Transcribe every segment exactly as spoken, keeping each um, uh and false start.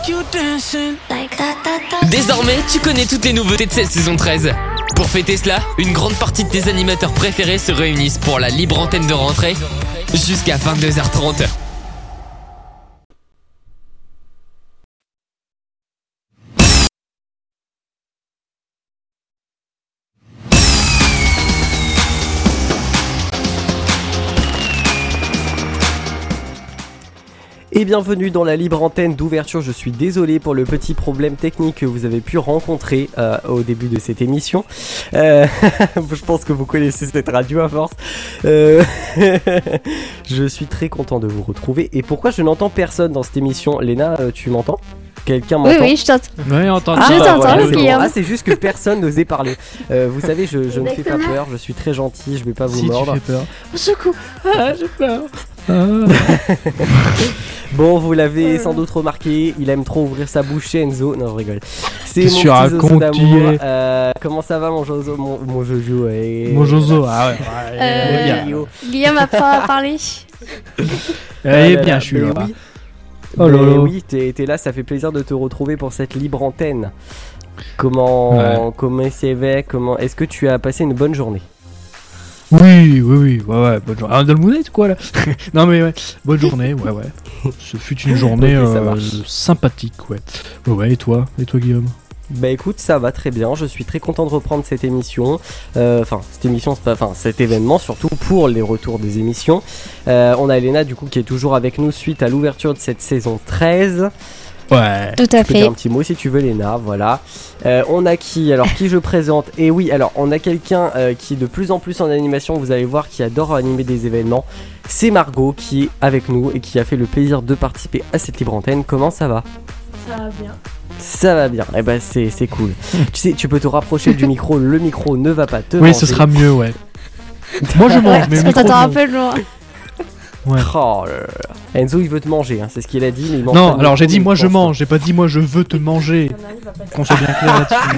Désormais, tu connais toutes les nouveautés de cette saison treize. Pour fêter cela, une grande partie de tes animateurs préférés se réunissent pour la libre antenne de rentrée jusqu'à vingt-deux heures trente. Et bienvenue dans la libre antenne d'ouverture. Je suis désolé pour le petit problème technique que vous avez pu rencontrer euh, au début de cette émission. Euh, je pense que vous connaissez cette radio à force. Euh, je suis très content de vous retrouver. Et pourquoi je n'entends personne dans cette émission? Léna, euh, tu m'entends? Quelqu'un m'entend? Oui, oui, je t'entends. Oui, on t'entend. Ah, je t'entends, voilà, c'est bon. Guillaume. Ah, c'est juste que personne n'osait parler. Euh, vous savez, je, je ne fais pas peur, je suis très gentil, je vais pas vous Si, mordre. tu fais peur. Au secours. Ah, j'ai peur. Ah. Bon, vous l'avez sans doute remarqué, il aime trop ouvrir sa bouche chez Enzo. Non, je rigole. C'est mon Qu'est-ce que petit tu racontes, Zozo d'amour. tu es Euh, comment ça va, mon Jojo, mon, mon Jojo et... Mon Jozo, ah ouais. Euh, ouais, Guillaume. Guillaume apprend à parler. Eh là bien, là, je suis mais là. Oui, Oh là mais là. oui, t'es, t'es là, ça fait plaisir de te retrouver pour cette libre antenne. Comment, Ouais. comment c'est va, comment, est-ce que tu as passé une bonne journée? Oui, oui, oui, ouais, ouais, bonne journée. Ah, dans le mounette, quoi, là. Non, mais ouais, bonne journée, ouais, ouais. Ce fut une journée Ok, ça euh, marche. sympathique, ouais. Ouais, ouais, et toi? Et toi, Guillaume? Bah écoute, ça va très bien, je suis très content de reprendre cette émission, euh, enfin cette émission, c'est pas, enfin cet événement surtout pour les retours des émissions. Euh, on a Elena du coup qui est toujours avec nous suite à l'ouverture de cette saison treize. Ouais. Tout à Tu peux fait. dire un petit mot si tu veux, Léna, voilà. Euh, on a qui? Alors qui je présente? Et oui, alors on a quelqu'un euh, qui est de plus en plus en animation, vous allez voir, qui adore animer des événements. C'est Margot qui est avec nous et qui a fait le plaisir de participer à cette libre antenne. Comment ça va? Ça va bien. Ça va bien, et eh ben c'est, c'est cool. Tu sais, tu peux te rapprocher du micro, le micro ne va pas te Oui, manger. ce sera mieux, ouais. Moi, je mange, mais Parce le qu'on micro, t'entend un non. peu loin. Ouais. Oh là là. Enzo il veut te manger, hein, c'est ce qu'il a dit, mais il mange Non, pas de alors micro, j'ai dit mais moi il je pense mange, j'ai pas dit moi je veux te manger. On arrive à passer. Qu'on soit bien clair là-dessus.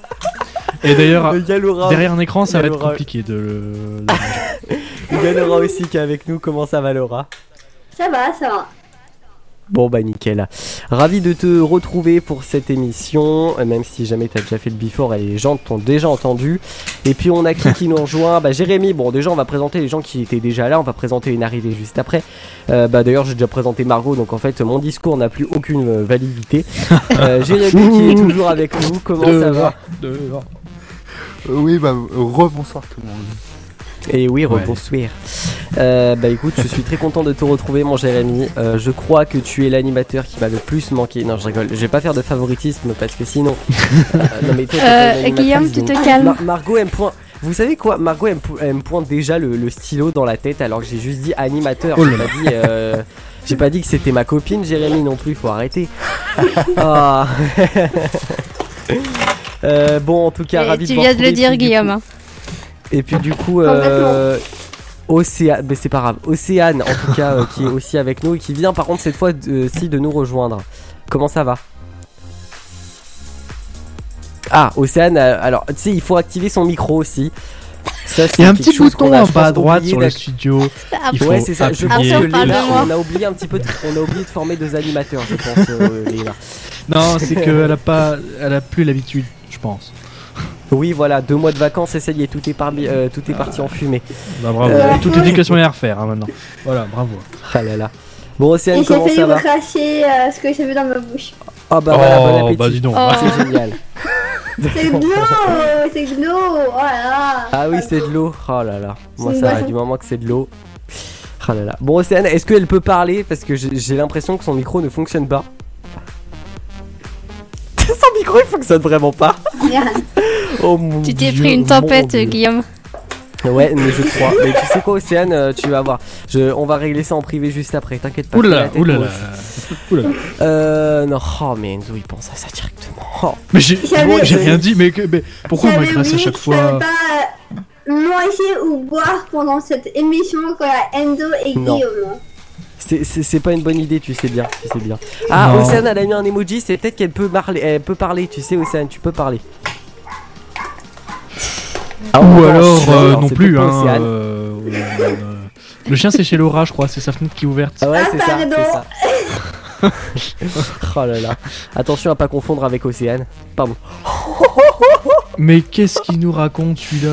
Et pas. d'ailleurs, Il y a Laura, derrière un écran, ça il y va a être Laura. compliqué de le. de- il y a Laura aussi qui est avec nous. Comment ça va, Laura? Ça va, ça va. Bon bah nickel. Ravi de te retrouver pour cette émission, euh, même si jamais t'as déjà fait le before et les gens t'ont déjà entendu. Et puis on a qui qui nous rejoint? Bah Jérémy, bon déjà on va présenter les gens qui étaient déjà là, on va présenter une arrivée juste après. Euh, bah d'ailleurs j'ai déjà présenté Margot, donc en fait mon discours n'a plus aucune euh, validité. Euh, Jérémy qui est toujours avec nous, comment ça va? Dehors. Euh, Oui, bah, rebonsoir tout le monde. Et oui, Ouais. rebonsoir. Euh, bah écoute, je suis très content de te retrouver, mon Jérémy. Euh, je crois que tu es l'animateur qui m'a le plus manqué. Non, je rigole. Je vais pas faire de favoritisme parce que sinon. Euh, non, mais toi, t'es pas Euh, une animatrice, Guillaume, tu te donc- calmes. Mar- Margot, elle me pointe. Vous savez quoi? Margot, elle me, po- elle me pointe déjà le, le stylo dans la tête alors que j'ai juste dit animateur. Oh J'ai là pas dit. euh, J'ai pas dit que c'était ma copine, Jérémy non plus. Faut arrêter. Ah. Euh, bon, en tout cas, Et ravi tu de vous viens de le retrouver, dire, puis du coup- Guillaume. hein. et puis du coup, euh, Océane, mais c'est pas grave, Océane en tout cas euh, qui est aussi avec nous et qui vient par contre cette fois euh, ci de nous rejoindre. Comment ça va? Ah, Océane, euh, alors tu sais, il faut activer son micro aussi. Ça, c'est Il y a un quelque petit chose qu'on bouton a, en je bas pense, à droite oublié sur le d'ac- studio. Ah, Il faut Ouais, c'est ça. Je pense appuyer. que Après, on parle Léna, de moi. on a oublié un petit peu, de- on a oublié de former deux animateurs, je pense, euh, Léna. Non, c'est qu'elle a pas, elle a plus l'habitude, je pense. Oui, voilà, deux mois de vacances, et ça y est, tout est, parmi, euh, tout est parti en fumée. Bah bravo. Euh, Toute l'éducation est à refaire hein, maintenant. Voilà, bravo. Ah là là. Bon, Océane, Et j'ai comment failli ça va? recracher euh, ce que j'ai vu dans ma bouche. Ah bah voilà, bon oh, appétit. bah dis donc. Oh. C'est génial. C'est de l'eau, c'est de l'eau. Oh là là. Ah oui, c'est de l'eau. Oh là là. Moi, C'est ça une va boisson. du moment que c'est de l'eau. Oh là là. Bon, Océane, est-ce qu'elle peut parler? Parce que j'ai j'ai l'impression que son micro ne fonctionne pas. Son micro, il fonctionne vraiment pas. Regarde. Oh mon Tu t'es Dieu, pris une mon tempête, Dieu. Guillaume. Ouais, mais je crois. Mais tu sais quoi, Océane, euh, tu vas voir. Je, on va régler ça en privé juste après. T'inquiète pas. fais la Oulala, tête oulala. grosse. Oulala. Euh, non. Oh, mais Enzo, il pense à ça directement. Oh. Mais j'ai, J'avais- j'ai rien dit, mais, que- mais pourquoi on J'avais m'agresse à oublié chaque que je savais fois? pas euh, manger ou boire pendant cette émission quand il y a Enzo et Non. Guillaume. C'est, c'est, c'est pas une bonne idée, tu sais bien, tu sais bien. Ah, Non. Océane, elle a mis un emoji, c'est peut-être qu'elle peut parler, elle peut parler, tu sais, Océane, tu peux parler. Ah, Ou attends, alors non, euh, non, non c'est plus, peut-être hein. pas Océane. euh, euh, euh, Le chien c'est chez Laura, je crois, c'est sa fenêtre qui est ouverte. Ah ouais, c'est ça, Ah, pardon. c'est ça. Oh là là. Attention à pas confondre avec Océane. Pardon. Mais qu'est-ce qu'il nous raconte celui-là?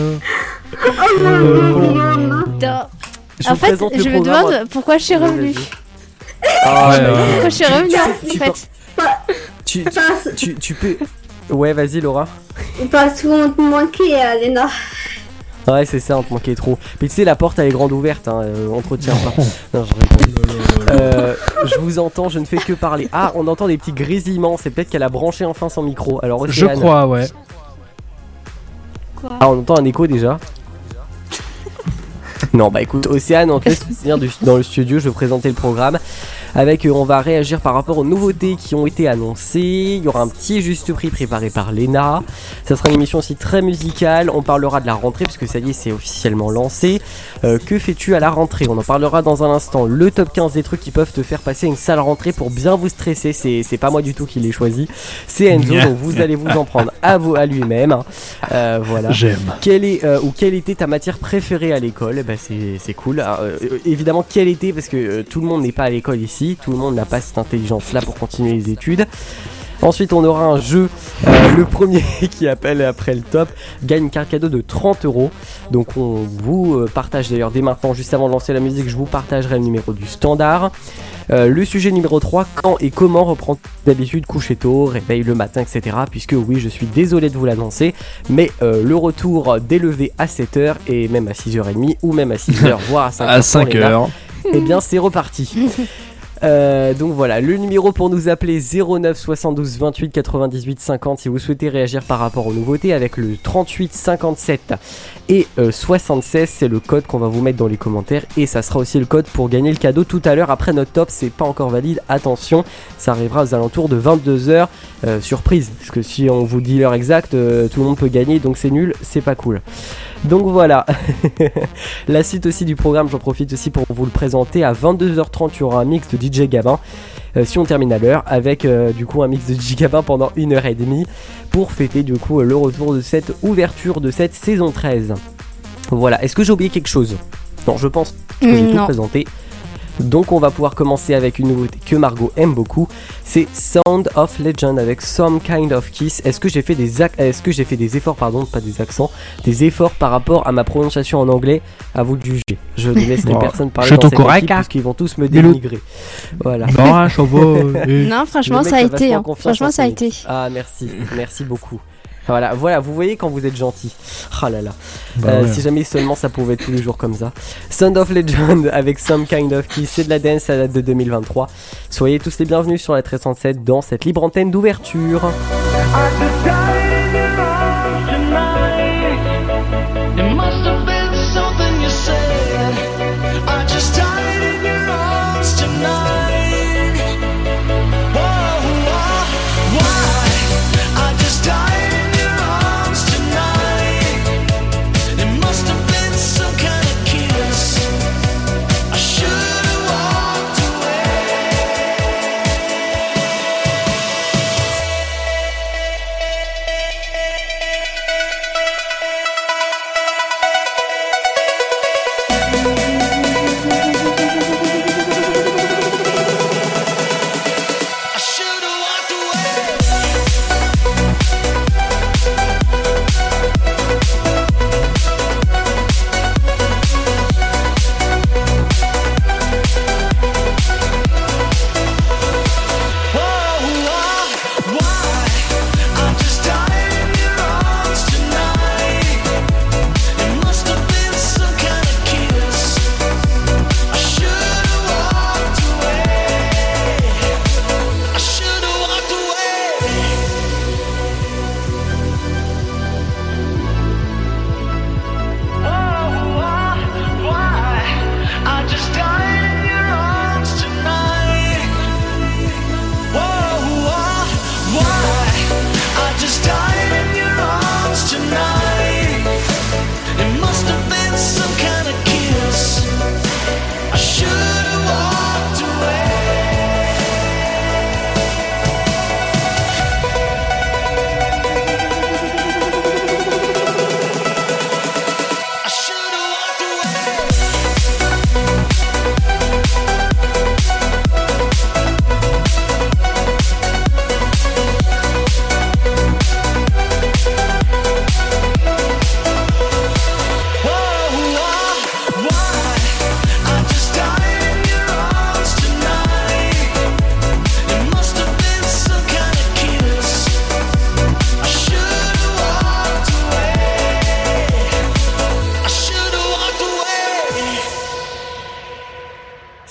Putain. Je En vous fait, présente le je me programme. demande pourquoi je suis Oui, revenue. vas-y. Ah, Ouais, bah, ouais. Pourquoi je suis revenue tu- en tu fait. Tu, tu, Parce, tu, tu peux. Ouais, vas-y, Laura. parce qu'on te manquait, euh, Léna. Ouais, c'est ça, on te manquait trop. Mais tu sais, la porte elle est grande ouverte, hein, euh, on te retient pas. Non, je rigole. Euh, je vous entends, je ne fais que parler. Ah, on entend des petits grésillements, c'est peut-être qu'elle a branché enfin son micro. Alors, Je Océane. crois, ouais. Quoi? Ah, on entend un écho déjà. Non, bah écoute, Océane, on te laisse venir du- dans le studio, je vais présenter le programme. Avec, euh, on va réagir par rapport aux nouveautés qui ont été annoncées. Il y aura un petit juste prix préparé par Léna. Ça sera une émission aussi très musicale. On parlera de la rentrée, parce que ça y est, c'est officiellement lancé. Euh, que fais-tu à la rentrée? On en parlera dans un instant. Le top quinze des trucs qui peuvent te faire passer une sale rentrée pour bien vous stresser. C'est, c'est pas moi du tout qui l'ai choisi. C'est Enzo, donc vous allez vous en prendre à, vous, à lui-même. Euh, voilà. J'aime. Quelle est euh, ou quelle était ta matière préférée à l'école? Eh ben c'est, c'est cool. Alors, euh, euh, évidemment, quelle était, parce que euh, tout le monde n'est pas à l'école ici, tout le monde n'a pas cette intelligence-là pour continuer les études. Ensuite, on aura un jeu. Euh, le premier qui appelle après le top gagne une carte cadeau de trente euros. Donc, on vous euh, partage d'ailleurs dès maintenant, juste avant de lancer la musique, je vous partagerai le numéro du standard. Euh, le sujet numéro trois, quand et comment reprendre d'habitude coucher tôt, réveil le matin, et cetera. Puisque oui, je suis désolé de vous l'annoncer, mais euh, le retour des levées à sept heures et même à six heures trente ou même à six heures, voire à cinq heures. À cinq heures. Eh bien, c'est reparti. Euh, donc voilà, le numéro pour nous appeler zéro neuf soixante-douze vingt-huit quatre-vingt-dix-huit cinquante si vous souhaitez réagir par rapport aux nouveautés, avec le trente-huit cinquante-sept et euh, soixante-seize, c'est le code qu'on va vous mettre dans les commentaires et ça sera aussi le code pour gagner le cadeau tout à l'heure après notre top. C'est pas encore valide, attention, ça arrivera aux alentours de vingt-deux heures, euh, surprise, parce que si on vous dit l'heure exacte, euh, tout le monde peut gagner, donc c'est nul, c'est pas cool. Donc voilà, la suite aussi du programme, j'en profite aussi pour vous le présenter. À vingt-deux heures trente, il y aura un mix de D J Gabin, euh, si on termine à l'heure, avec euh, du coup un mix de D J Gabin pendant une heure trente pour fêter du coup le retour de cette ouverture de cette saison treize. Voilà, est-ce que j'ai oublié quelque chose? Non, je pense que j'ai tout Non. présenté. Donc on va pouvoir commencer avec une nouveauté que Margot aime beaucoup, c'est Sound of Legend avec Some Kind of Kiss. Est-ce que j'ai fait des ac- est-ce que j'ai fait des efforts, pardon, pas des accents, des efforts par rapport à ma prononciation en anglais? À vous de juger. Je ne laisserai Oh, personne parler je dans t'en cette correct, équipe hein. puisqu'ils vont tous me Mais le- dénigrer. Voilà. Non, ça va. eh. Non, franchement, Le mec ça a a été. vachement hein. confiance Franchement, en ça a son été. Ah merci, merci beaucoup. Voilà, voilà, vous voyez quand vous êtes gentil. Oh là là. Bah Euh, ouais. Si jamais seulement ça pouvait être tous les jours comme ça. Sound of Legend avec Some Kind of Kiss, c'est de la dance, ça date de deux mille vingt-trois. Soyez tous les bienvenus sur la treize cent sept dans cette libre antenne d'ouverture. It must have been something you said. I just died in your arms tonight. Whoa, whoa, why? I just died in your arms tonight. It must have been some kind of kiss. I should have walked away.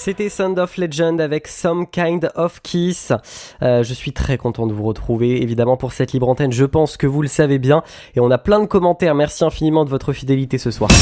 C'était Sound of Legend avec Some Kind of Kiss. Euh, je suis très content de vous retrouver, évidemment, pour cette libre antenne. Je pense que vous le savez bien. Et on a plein de commentaires. Merci infiniment de votre fidélité ce soir.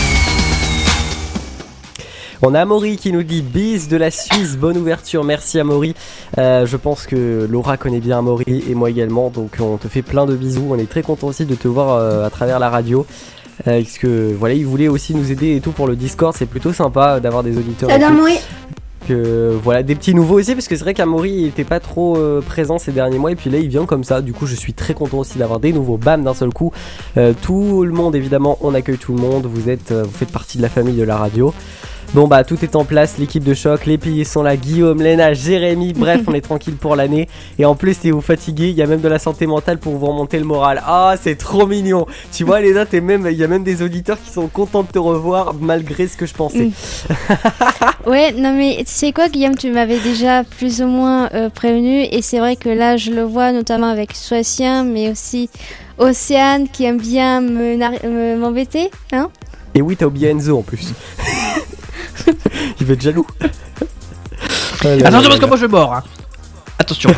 On a Amaury qui nous dit bis de la Suisse, bonne ouverture, merci Amaury. Euh, je pense que Laura connaît bien Amaury et moi également, donc on te fait plein de bisous. On est très content aussi de te voir euh, à travers la radio. Euh, parce que voilà, il voulait aussi nous aider et tout pour le Discord, c'est plutôt sympa d'avoir des auditeurs. Salut Amaury. Que, voilà, des petits nouveaux aussi, parce que c'est vrai qu'Amaury était pas trop euh, présent ces derniers mois et puis là il vient comme ça. Du coup je suis très content aussi d'avoir des nouveaux, bam, d'un seul coup. Euh, tout le monde, évidemment, on accueille tout le monde. Vous êtes, euh, vous faites partie de la famille de la radio. Bon bah tout est en place, l'équipe de choc, les piliers sont là, Guillaume, Léna, Jérémy, bref on est tranquille pour l'année. Et en plus si vous fatiguez, il y a même de la santé mentale pour vous remonter le moral. Ah c'est trop mignon. Tu vois Léna, t'es même, il y a même des auditeurs qui sont contents de te revoir malgré ce que je pensais. Mm. Ouais, non mais tu sais quoi Guillaume, tu m'avais déjà plus ou moins euh, prévenu et c'est vrai que là je le vois notamment avec Soitien mais aussi Océane qui aime bien me, me, m'embêter, hein. Et oui, t'as oublié Enzo en plus. Il va être jaloux. Allez, attention parce que moi je mors hein. Attention.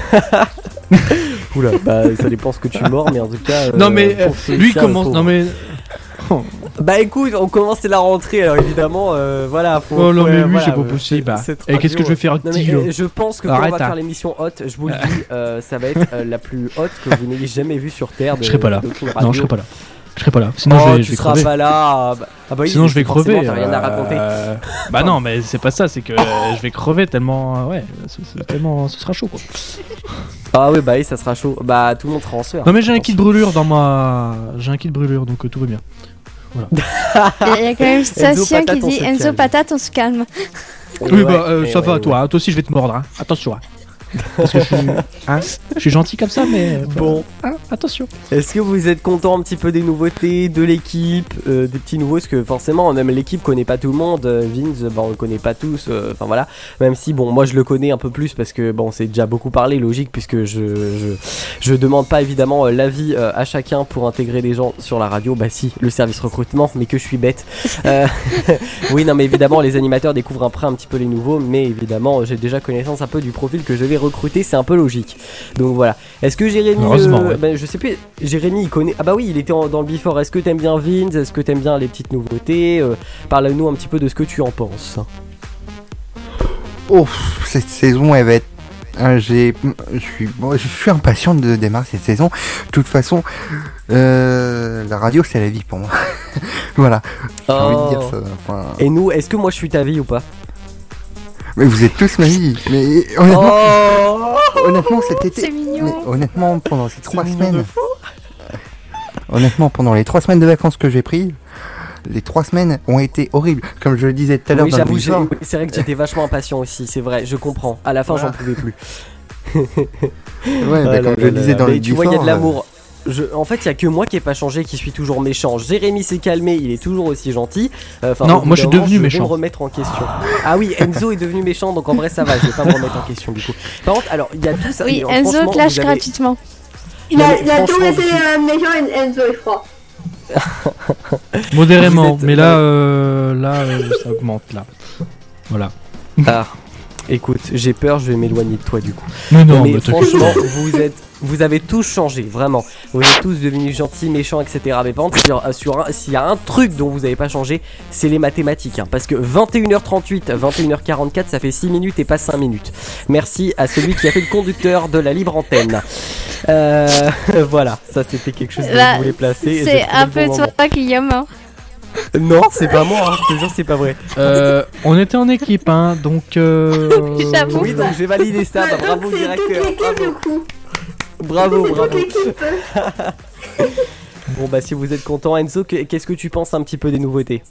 Oula, bah ça dépend ce que tu mords, mais en tout cas. Euh, non mais euh, lui commence. Non mais. Oh. Bah écoute, on commence la rentrée, alors évidemment, euh, voilà. Faut, oh non faut, mais euh, lui voilà, c'est pas euh, possible. C'est, c'est et qu'est-ce que je vais faire avec Tilo ? Je pense que quand Arrête, on va hein. faire l'émission haute, je vous le dis, euh, ça va être euh, la plus haute que vous n'ayez jamais vue sur Terre. De, je serai pas là. Non, je serai pas là. Je serai pas là. Sinon oh, je vais, tu je vais seras crever. pas là. Bah, ah bah oui, sinon je vais crever. T'as rien à raconter. Euh... Bah non, mais c'est pas ça. C'est que je vais crever tellement. Ouais, c'est, c'est tellement. Ce sera chaud quoi. Ah oui, bah oui, ça sera chaud. Bah tout le monde sera en sueur. Non mais j'ai un kit brûlure dans ma. J'ai un kit brûlure donc euh, tout va bien. Voilà. Il y a quand même Station qui dit Enzo Patate, on se calme. Oui, ouais, bah euh, ça va, ouais, toi. Hein, toi aussi je vais te mordre. Hein. Attention. Hein. Parce que je suis, hein, je suis gentil comme ça, mais bon, hein, attention. Est-ce que vous êtes content un petit peu des nouveautés, de l'équipe, euh, des petits nouveaux? Parce que forcément, même l'équipe connaît pas tout le monde. Vince, bah, on le connaît pas tous. Enfin euh, voilà. Même si, bon, moi je le connais un peu plus parce que bon, c'est déjà beaucoup parlé, logique, puisque je je, je demande pas évidemment euh, l'avis euh, à chacun pour intégrer des gens sur la radio. Bah si, le service recrutement, mais que je suis bête. euh, oui, non, mais évidemment, les animateurs découvrent après un petit peu les nouveaux, mais évidemment, j'ai déjà connaissance un peu du profil que je vais recruter, c'est un peu logique. Donc voilà. Est-ce que Jérémy, heureusement, euh, ouais. ben, je sais plus, Jérémy il connaît. Ah bah oui, il était en, dans le Before. Est-ce que t'aimes bien Vince? Est-ce que t'aimes bien les petites nouveautés? euh, Parle-nous un petit peu de ce que tu en penses. Oh, cette saison elle va être. Euh, j'ai, je suis, bon, je suis impatient de démarrer cette saison. De toute façon, euh, la radio c'est la vie pour moi. Voilà. J'ai Oh. envie de dire ça. Enfin... Et nous, est-ce que moi je suis ta vie ou pas? Mais vous êtes tous ma vie. Mais honnêtement, Oh, honnêtement cet été. C'est mignon. Mais honnêtement, pendant ces trois mignon semaines. de fou. Honnêtement, pendant les trois semaines de vacances que j'ai prises, les trois semaines ont été horribles. Comme je le disais tout à l'heure oui, dans le j'avoue, j'ai- Before. oui, c'est vrai que j'étais vachement impatient aussi, c'est vrai, je comprends. À la fin, Voilà. j'en pouvais plus. Ouais, Ah bah, là comme là je le là disais là. dans Mais le tu vois, il y a de Before, l'amour. Je, en fait, il y a que moi qui ai pas changé, qui suis toujours méchant. Jérémy s'est calmé, il est toujours aussi gentil. Euh, enfin, Non, au bout moi, je d'un suis moment, devenu vais méchant. me remettre en question. Ah oui, Enzo est devenu méchant, donc en vrai ça va, je vais pas me remettre en question du coup. Par contre, alors il y a tout ça. Oui, et, Enzo franchement, clash vous avez- gratuitement. Il a, Non, mais il a toujours franchement, été je suis- euh, méchant et Enzo, je crois. Modérément, Vous êtes- mais là, euh, là, euh, ça augmente là. Voilà. Ah, écoute, j'ai peur, je vais m'éloigner de toi du coup. Mais non, mais mais t'inquiète. franchement, vous êtes, vous avez tous changé, vraiment. Vous êtes tous devenus gentils, méchants, et cetera. Mais par contre, sur, sur un- s'il y a un truc dont vous n'avez pas changé, c'est les mathématiques. Hein, parce que vingt et une heures trente-huit, vingt et une heures quarante-quatre, ça fait six minutes et pas cinq minutes. Merci à celui qui a fait le conducteur de la libre antenne. Euh, voilà, ça c'était quelque chose que Là, je voulais placer. et j'ai C'est trouvé un le peu bon toi, moment. Guillaume. Hein. Non, c'est pas moi, hein, je te jure, c'est pas vrai. Euh, on était en équipe, hein, donc. Euh... J'avoue. Oui, donc j'ai validé ça. Bah, Donc, bravo, c'est directeur. toute l'équipe, Bravo, du coup. bravo. C'est bravo. toute l'équipe. Bon bah si vous êtes content, Enzo, que- qu'est-ce que tu penses un petit peu des nouveautés?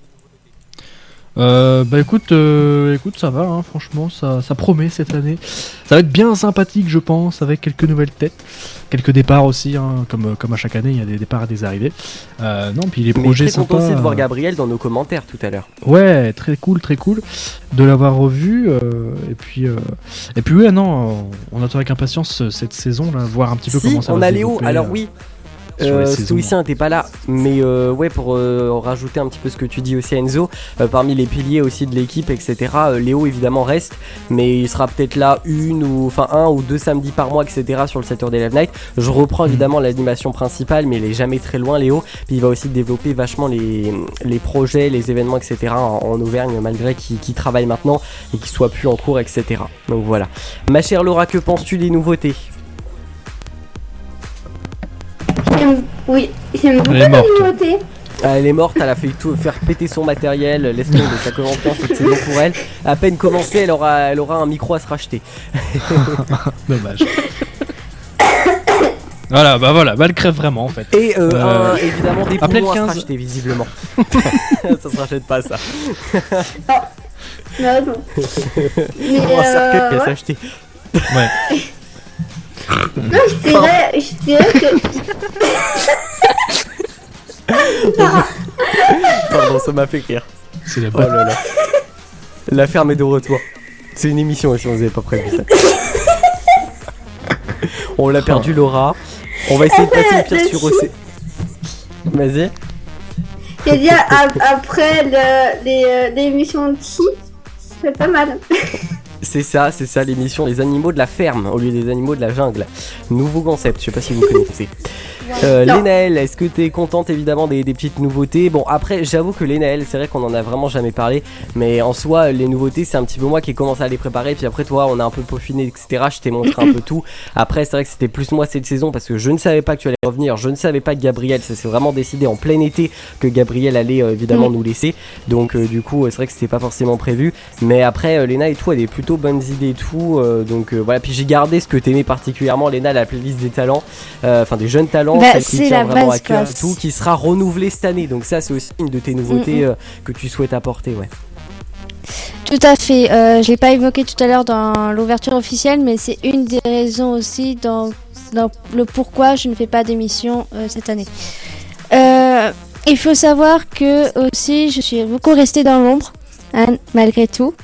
Euh, bah écoute, euh, écoute, ça va, hein, franchement, ça, ça promet cette année. Ça va être bien sympathique, je pense, avec quelques nouvelles têtes, quelques départs aussi, hein, comme, comme à chaque année, il y a des départs et des arrivées. Euh, non, puis les Mais projets très content sympas. aussi de voir Gabriel dans nos commentaires tout à l'heure. Ouais, très cool, très cool de l'avoir revu. Euh, et puis, euh, et puis ouais, non, on attend avec impatience cette saison là, voir un petit peu Si, comment ça on va a se Léo, développer, alors euh. oui. sur les Euh, saisons. Stoïcien n'était pas là, mais euh, ouais, pour euh, rajouter un petit peu ce que tu dis aussi, Enzo, euh, parmi les piliers aussi de l'équipe, et cetera. euh, Léo évidemment reste, mais il sera peut-être là une ou enfin un ou deux samedis par mois, et cetera. Sur le Saturday Live Night. Je reprends évidemment l'animation principale, mais il est jamais très loin, Léo. Puis il va aussi développer vachement les, les projets, les événements, et cetera. En, en Auvergne, malgré qu'il qu'il travaille maintenant et qu'il soit plus en cours, et cetera. Donc voilà. Ma chère Laura, que penses-tu des nouveautés? J'aime- Oui, j'aime beaucoup Elle est les morte. nouveautés. Ah, elle est morte, elle a fait tout, faire péter son matériel, laisse tomber, ça commence bien cette saison pour elle. À peine commencé, elle aura, elle aura un micro à se racheter. Dommage. Voilà, bah voilà, bah elle crève vraiment en fait. Et euh, Euh, un- évidemment des appelez le poumons à se quinze. racheter, visiblement. Ça se rachète pas, ça. Non, non. Mais Oh, un cercueil à euh, ouais. s'acheter. Ouais. Non, je dirais, je dirais que Pardon, ça m'a fait rire. C'est la Oh bonne. là là. La ferme est de retour. C'est une émission aussi, on vous avait pas prévu ça. On l'a perdu, Laura. On va essayer de passer le pire sur O C. Vas-y. j'ai dit a- après le- les, euh, l'émission de Chi, c'est pas mal. C'est ça, c'est ça l'émission Les animaux de la ferme au lieu des animaux de la jungle. Nouveau concept, je sais pas si vous connaissez. Euh, Non. Lénaël, est-ce que t'es contente évidemment des, des petites nouveautés? Bon, après, j'avoue que Lénaël, c'est vrai qu'on en a vraiment jamais parlé, mais en soi, les nouveautés, c'est un petit peu moi qui ai commencé à les préparer, puis après, toi, on a un peu peaufiné, et cetera. Je t'ai montré un peu tout. Après, c'est vrai que c'était plus moi cette saison parce que je ne savais pas que tu allais revenir, je ne savais pas que Gabriel, ça s'est vraiment décidé en plein été que Gabriel allait euh, évidemment Mm. nous laisser. Donc, euh, du coup, euh, c'est vrai que c'était pas forcément prévu, mais après, euh, Léna et tout, elle a des plutôt bonnes idées et tout, euh, donc euh, voilà. Puis j'ai gardé ce que t'aimais particulièrement, Léna, la playlist des talents, euh, enfin des jeunes talents, Bah, celle qui c'est tient la vraiment base, à cœur quoi. et tout, qui sera renouvelée cette année. Donc ça, c'est aussi une de tes nouveautés Mm, mm. euh, que tu souhaites apporter, ouais. Tout à fait. Euh, je l'ai pas évoqué tout à l'heure dans l'ouverture officielle, mais c'est une des raisons aussi dans, dans le pourquoi je ne fais pas d'émission euh, cette année. Euh, il faut savoir que aussi je suis beaucoup restée dans l'ombre, hein, malgré tout.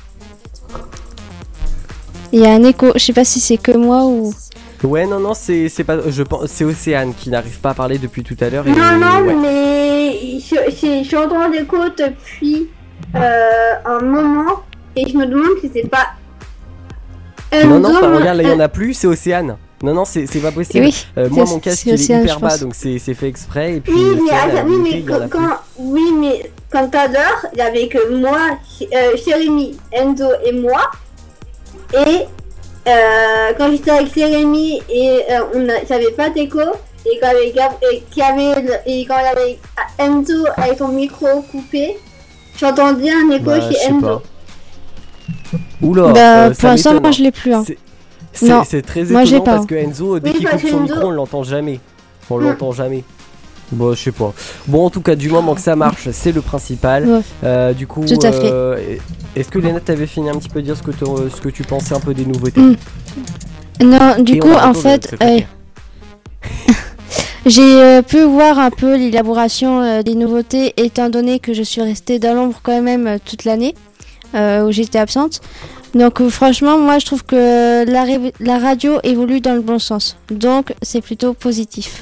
Il y a un écho. Je sais pas si c'est que moi ou. Ouais, non, non, c'est c'est pas, je pense, c'est Océane qui n'arrive pas à parler depuis tout à l'heure. et- Non, non, ouais. mais je- je- j'entends des côtes depuis euh, un moment et je me demande si c'est pas. Non, non, Enzo, enfin, mon- regarde, là, il y en a plus, c'est Océane. Non, non, c'est c'est pas possible. Oui. Euh, moi, c'est- mon casque, c'est il est Océane, hyper je bas, pense. donc c'est c'est fait exprès. Et puis, Oui, mais Océane, attends, elle oui, a mais dit, il y en a quand, plus. quand- oui, mais quand tout à l'heure, il y avait que moi, euh, Jérémy, Enzo et moi. Et euh, quand j'étais avec Jérémy et euh, on a- j'avais pas d'écho. Et quand il y avait, Gab- et qu'il y avait le- et quand il y avait Enzo avec son micro coupé, j'entendais un écho Bah, je chez sais Enzo. pas. Oula, Bah, euh, pour ça l'instant, m'étonne, moi hein. je l'ai plus. Hein. C'est- C'est Non, c'est très moi, j'ai étonnant pas. parce que Enzo, dès Oui, qu'il parce coupe son que micro, Enzo- on l'entend jamais. On Mm. l'entend jamais. Bon, je sais pas. Bon, en tout cas, du moment que ça marche, c'est le principal. Ouais. Euh, du coup, Tout à fait. euh, est-ce que Léna t'avais fini un petit peu de dire ce que, t'en- ce que tu pensais un peu des nouveautés? Mm. Non, du Et on coup, a en retour de notre fait, secrétaire. euh, j'ai euh, pu voir un peu l'élaboration euh, des nouveautés, étant donné que je suis restée dans l'ombre quand même euh, toute l'année euh, où j'étais absente. Donc euh, franchement, moi je trouve que la, ré- la radio évolue dans le bon sens. Donc c'est plutôt positif.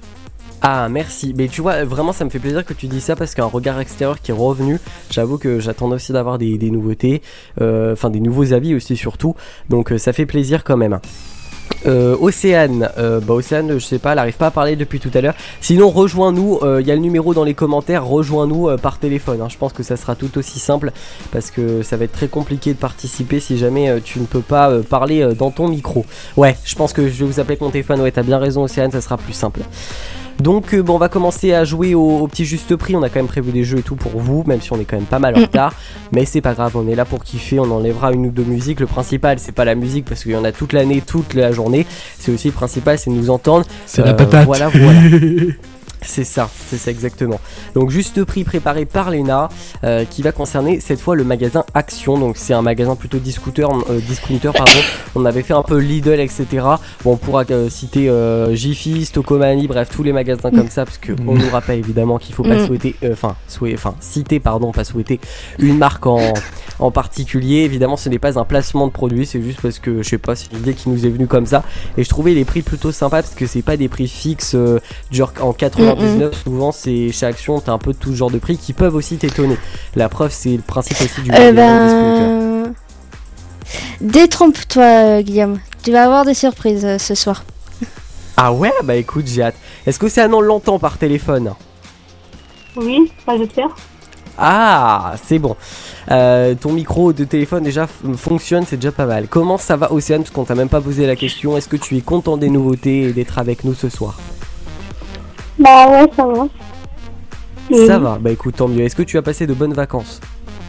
Ah, merci. Mais tu vois, vraiment, ça me fait plaisir que tu dis ça parce qu'un regard extérieur qui est revenu, j'avoue que j'attendais aussi d'avoir des, des nouveautés, euh, enfin des nouveaux avis aussi surtout. Donc euh, ça fait plaisir quand même. Euh, Océane, euh, bah Océane, je sais pas, elle arrive pas à parler depuis tout à l'heure. Sinon, rejoins-nous. Il euh, y a le numéro dans les commentaires. Rejoins-nous euh, par téléphone. Hein. Je pense que ça sera tout aussi simple parce que ça va être très compliqué de participer si jamais euh, tu ne peux pas euh, parler euh, dans ton micro. Ouais, je pense que je vais vous appeler avec mon téléphone. Ouais, t'as bien raison, Océane, ça sera plus simple. Donc euh, bon, on va commencer à jouer au, au petit juste prix. On a quand même prévu des jeux et tout pour vous, même si on est quand même pas mal en retard. Mais c'est pas grave, on est là pour kiffer. On enlèvera une ou deux musiques. Le principal, c'est pas la musique parce qu'il y en a toute l'année, toute la journée. C'est aussi le principal, c'est de nous entendre. C'est la Euh, patate. Voilà, voilà. C'est ça, c'est ça exactement. Donc juste prix préparé par Léna, euh, qui va concerner cette fois le magasin Action. Donc c'est un magasin plutôt discounter, euh, discounter pardon. On avait fait un peu Lidl, et cetera. Bon, on pourra euh, citer euh, Jiffy, Stocomanie, bref tous les magasins comme ça, parce que Mm. on nous rappelle évidemment qu'il faut pas Mm. souhaiter, euh, enfin souhaiter, enfin citer pardon, pas souhaiter une marque en en particulier. Évidemment, ce n'est pas un placement de produit, c'est juste parce que je sais pas, c'est une idée qui nous est venue comme ça. Et je trouvais les prix plutôt sympas parce que c'est pas des prix fixes, euh, genre en quatre-vingt-dix-neuf. Mm-hmm. Souvent, c'est chez Action, t'as un peu de tout genre de prix qui peuvent aussi t'étonner. La preuve, c'est le principe aussi du euh ben... Détrompe-toi, euh, Guillaume. Tu vas avoir des surprises euh, ce soir. Ah ouais, bah écoute, j'ai hâte. Est-ce que c'est un an l'entend par téléphone? Oui, bah, j'espère. Ah, c'est bon. Euh, ton micro de téléphone déjà f- fonctionne, c'est déjà pas mal. Comment ça va, Océane? Parce qu'on t'a même pas posé la question. Est-ce que tu es content des nouveautés et d'être avec nous ce soir? Bah ouais, ça va. Et... Ça va, bah écoute, tant mieux. Est-ce que tu as passé de bonnes vacances?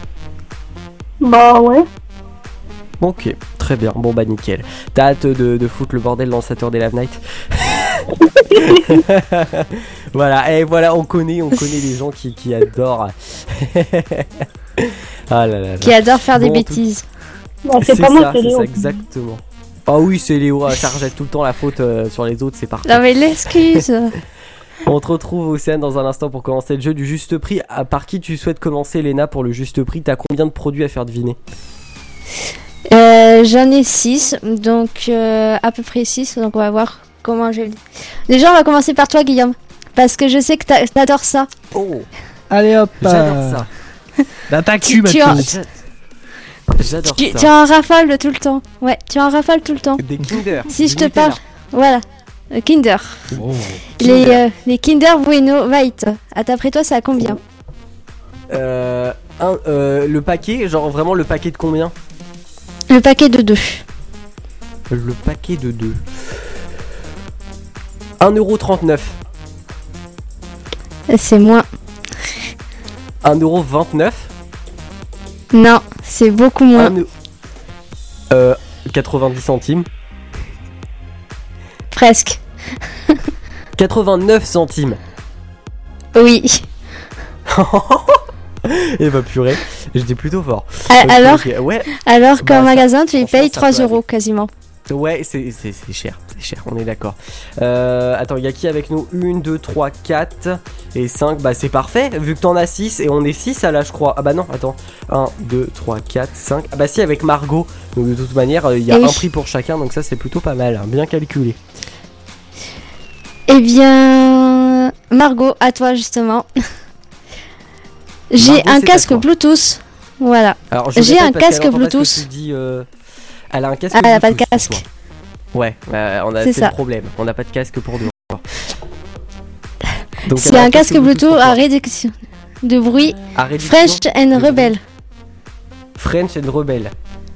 Bah ouais. Ok, très bien. Bon bah nickel. T'as hâte de, de foutre le bordel dans Saturday Live Night? Voilà, et voilà, on connaît, on connaît les gens qui, qui adorent. Ah là là là. Qui adorent faire Bon, des bêtises. Bah, c'est, C'est pas moi, ça, c'est c'est Léo. ça, exactement. Ah oui, c'est Léo, ça rejette tout le temps la faute euh, sur les autres, c'est parfait. Non mais l'excuse. On te retrouve, Océane, dans un instant pour commencer le jeu du juste prix. À par qui tu souhaites commencer, Léna, pour le juste prix? T'as combien de produits à faire deviner? Euh, j'en ai six, donc euh, à peu près six, donc on va voir comment je vais... Déjà on va commencer par toi, Guillaume, parce que je sais que t'a- t'adores ça. Oh, Allez hop. j'adore euh, ça. D'attaque Tu- tu Mathieu. as- J'a- J'adore Tu, ça. tu en rafales tout le temps. Ouais, tu en rafales tout le temps. Des Kinder. Si du je te Nutella. parle, voilà, Euh, Kinder. Oh. Les, Kinder. euh, les Kinder Bueno White. À d'après toi, ça a combien? Euh, un, euh, le paquet, genre vraiment le paquet de combien? Le paquet de deux. Le paquet de deux. un euro trente-neuf. C'est moins. un euro vingt-neuf. Non, c'est beaucoup moins. un euro- Euh, quatre-vingt-dix centimes. Presque. quatre-vingt-neuf centimes. Oui. Et bah purée, j'étais plutôt fort. A- Ok, alors, ok, ouais, alors Bah, qu'en ça- magasin, tu y franchement, payes ça trois peut euros aller. quasiment. ouais, c'est, c'est, c'est cher, c'est cher, on est d'accord. Euh, attends, il y a qui avec nous? un, deux, trois, quatre et cinq, bah c'est parfait, vu que t'en as six et on est six à là je crois. Ah bah non, attends, un, deux, trois, quatre, cinq, ah bah si avec Margot, donc de toute manière il y a Eh oui. un prix pour chacun, donc ça c'est plutôt pas mal, hein, bien calculé. Eh bien, Margot, à toi justement. J'ai Margot, un c'est à casque toi. Bluetooth. Voilà. Alors, je J'ai répète un parce qu'elle casque entend pas ce que Bluetooth. tu dis, euh, elle a un casque Ah, elle a pas de Bluetooth pour casque. toi. Ouais, euh, on a, C'est c'est, ça. le problème, on n'a pas de casque pour deux. Donc, C'est elle a un casque Bluetooth pour à toi. réduction de bruit. À réduction Fresh and de bruit. Rebel. French and Rebel.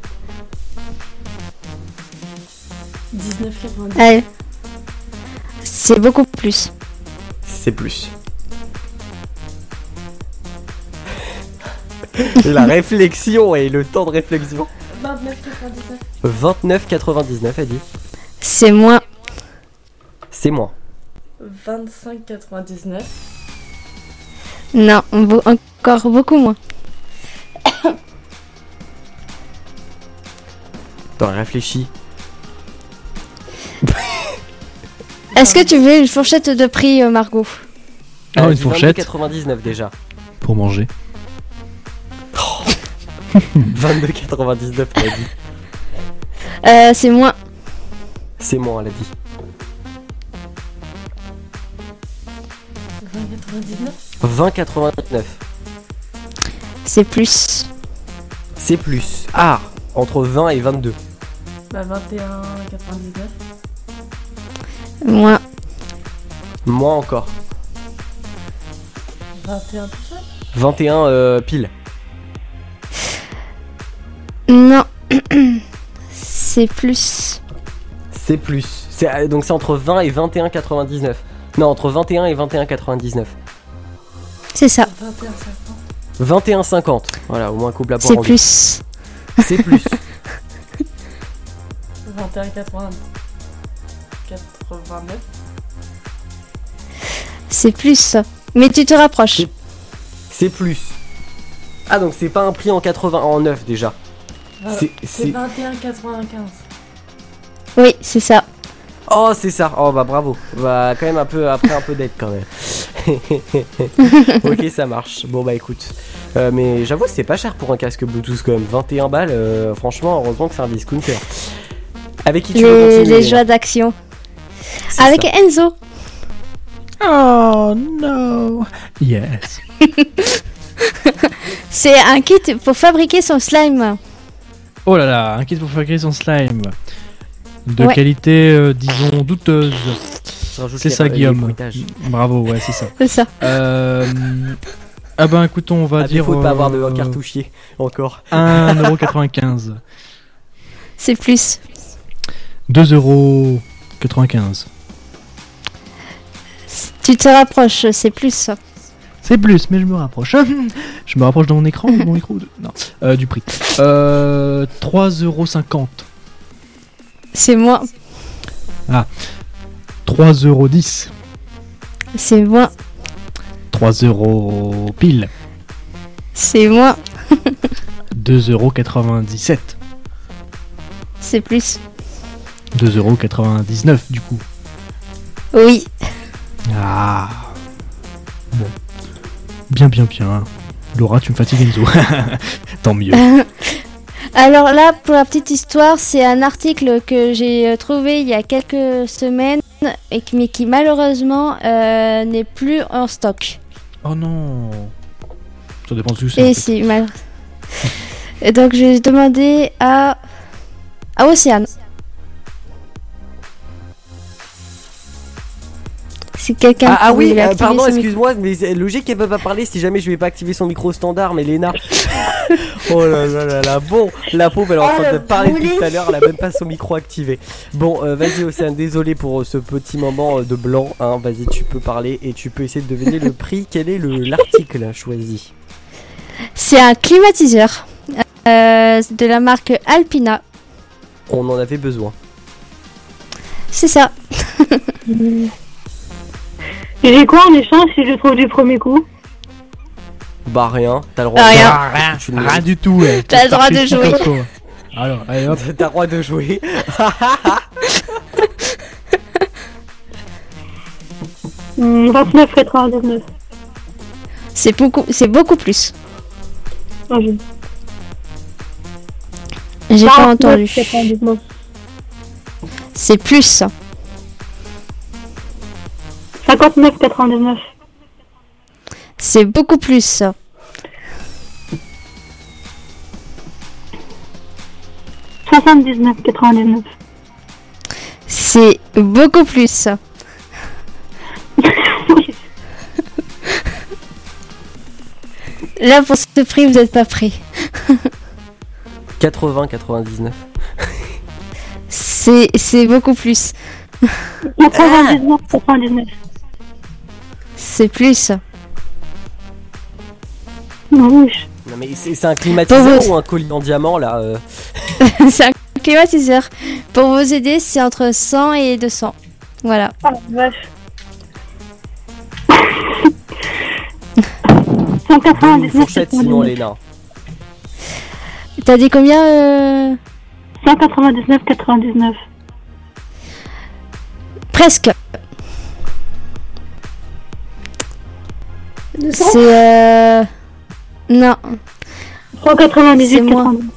dix-neuf quatre-vingt-dix. Allez. C'est beaucoup plus. C'est plus. La réflexion et le temps de réflexion. vingt-neuf quatre-vingt-dix-neuf. vingt-neuf quatre-vingt-dix-neuf, elle dit. C'est moins. C'est moins. vingt-cinq quatre-vingt-dix-neuf. Non, beau- encore beaucoup moins. Attends, réfléchis. Est-ce que tu veux une fourchette de prix, euh, Margot? Ah, Elle a une dit fourchette. vingt-deux quatre-vingt-dix-neuf déjà. Pour manger. vingt-deux quatre-vingt-dix-neuf, elle a dit. Euh, c'est moins. C'est moins, elle a dit. vingt quatre-vingt-dix-neuf. vingt quatre-vingt-dix-neuf. C'est plus. C'est plus. Ah, entre vingt et vingt-deux. Bah vingt et un quatre-vingt-dix-neuf. Moins. Moins encore. vingt et un tout seul. vingt et un euh, pile. Non. C'est plus. C'est plus. C'est, euh, donc c'est entre vingt et vingt et un quatre-vingt-dix-neuf. Non, entre vingt et un et vingt et un quatre-vingt-dix-neuf. C'est ça. vingt et un cinquante. vingt et un cinquante. Voilà, au moins coupe la poire C'est en deux. plus. C'est plus. vingt et un quatre-vingt-dix. quatre-vingt-neuf. C'est plus. Mais tu te rapproches. C'est- C'est plus. Ah, donc c'est pas un prix en quatre-vingts, en neuf déjà. Vingt- C'est- C'est c'est- vingt et un quatre-vingt-quinze. Oui, c'est ça. Oh, c'est ça. Oh, bah bravo. Bah, quand même un peu, après un peu d'aide quand même. Ok, ça marche. Bon bah écoute. Euh, mais j'avoue, c'est pas cher pour un casque Bluetooth quand même. vingt et un balles, euh, franchement, heureusement que c'est un discounter. Avec qui tu veux Les, continuer les Léna joies d'action. C'est Avec ça. Enzo. Oh no. Yes. C'est un kit pour fabriquer son slime. Oh là là, un kit pour fabriquer son slime. De Ouais. qualité, euh, disons, douteuse. Je rajoute C'est les- ça, les Guillaume. bruitages. Bravo, ouais, c'est ça. C'est ça. Euh... Ah ben écoute, on va À dire... défaut de pas avoir de euh, cartouchier encore. un euro quatre-vingt-quinze. C'est plus. deux euros quatre-vingt-quinze. Tu te rapproches, c'est plus. C'est plus, mais je me rapproche. Je me rapproche de mon écran ou de mon micro de- Non, euh, du prix. Euh, trois euros cinquante. C'est moins. trois euros dix. C'est moins. trois euros pile. C'est moins. deux euros quatre-vingt-dix-sept. C'est plus. deux euros quatre-vingt-dix-neuf du coup. Oui. Ah. Bon. Bien, bien, bien. Laura, tu me fatigues Enzo. Tant mieux. Alors là, pour la petite histoire, c'est un article que j'ai euh, trouvé il y a quelques semaines, et qui- mais qui malheureusement euh, n'est plus en stock. Oh non. Ça dépend de ce que c'est. Et en fait. si, mal. Et donc j'ai demandé à à Océane. Si quelqu'un Ah, ah pouvait oui, lui euh, activer pardon, son micro. excuse-moi, mais c'est logique qu'elle peut pas parler si jamais je vais pas activer son micro standard, mais Léna. Oh là là là là, bon, la pauvre elle est en Oh, train de le parler depuis boulet. tout à l'heure, elle a même pas son micro activé. Bon, euh, vas-y Océane, désolé pour euh, ce petit moment euh, de blanc, hein, vas-y tu peux parler et tu peux essayer de deviner le prix, quel est le l'article choisi. C'est un climatiseur euh, de la marque Alpina. On en avait besoin. C'est ça. J'ai quoi en échange si je trouve du premier coup? Bah rien, t'as le droit Rien. de... Ah, rien, Tu ne- rien du tout. ouais. T'as le droit de Parfait, jouer. comme ça. Alors, allez hop. T'as le droit de jouer. Hmm, vingt-neuf quatre-vingt-dix-neuf. C'est beaucoup, c'est beaucoup plus. Ah, j'ai- J'ai pas quarante-neuf entendu. quatre-vingt-dix-neuf. C'est plus. cinquante-neuf quatre-vingt-dix-neuf. C'est beaucoup plus. soixante-dix-neuf quatre-vingt-dix-neuf. C'est beaucoup plus. Là, pour ce prix, vous n'êtes pas prêts. quatre-vingts quatre-vingt-dix-neuf. C'est, c'est beaucoup plus. quatre-vingt-dix-neuf quatre-vingt-dix-neuf. C'est plus. Non, oui. Non mais c'est c'est un climatiseur Pour vous- ou un collier en diamant là euh C'est un climatiseur. Pour vous aider, c'est entre cent et deux cents. Voilà. Ah, vache. cent Donne une quatre-vingt-dix-neuf fourchette sinon quatre-vingt-dix-neuf. Léna. T'as dit combien euh... cent quatre-vingt-dix-neuf quatre-vingt-dix-neuf. Presque. C'est euh... Non. cent quatre-vingt-dix-huit C'est moins. quatre-vingt-dix-neuf.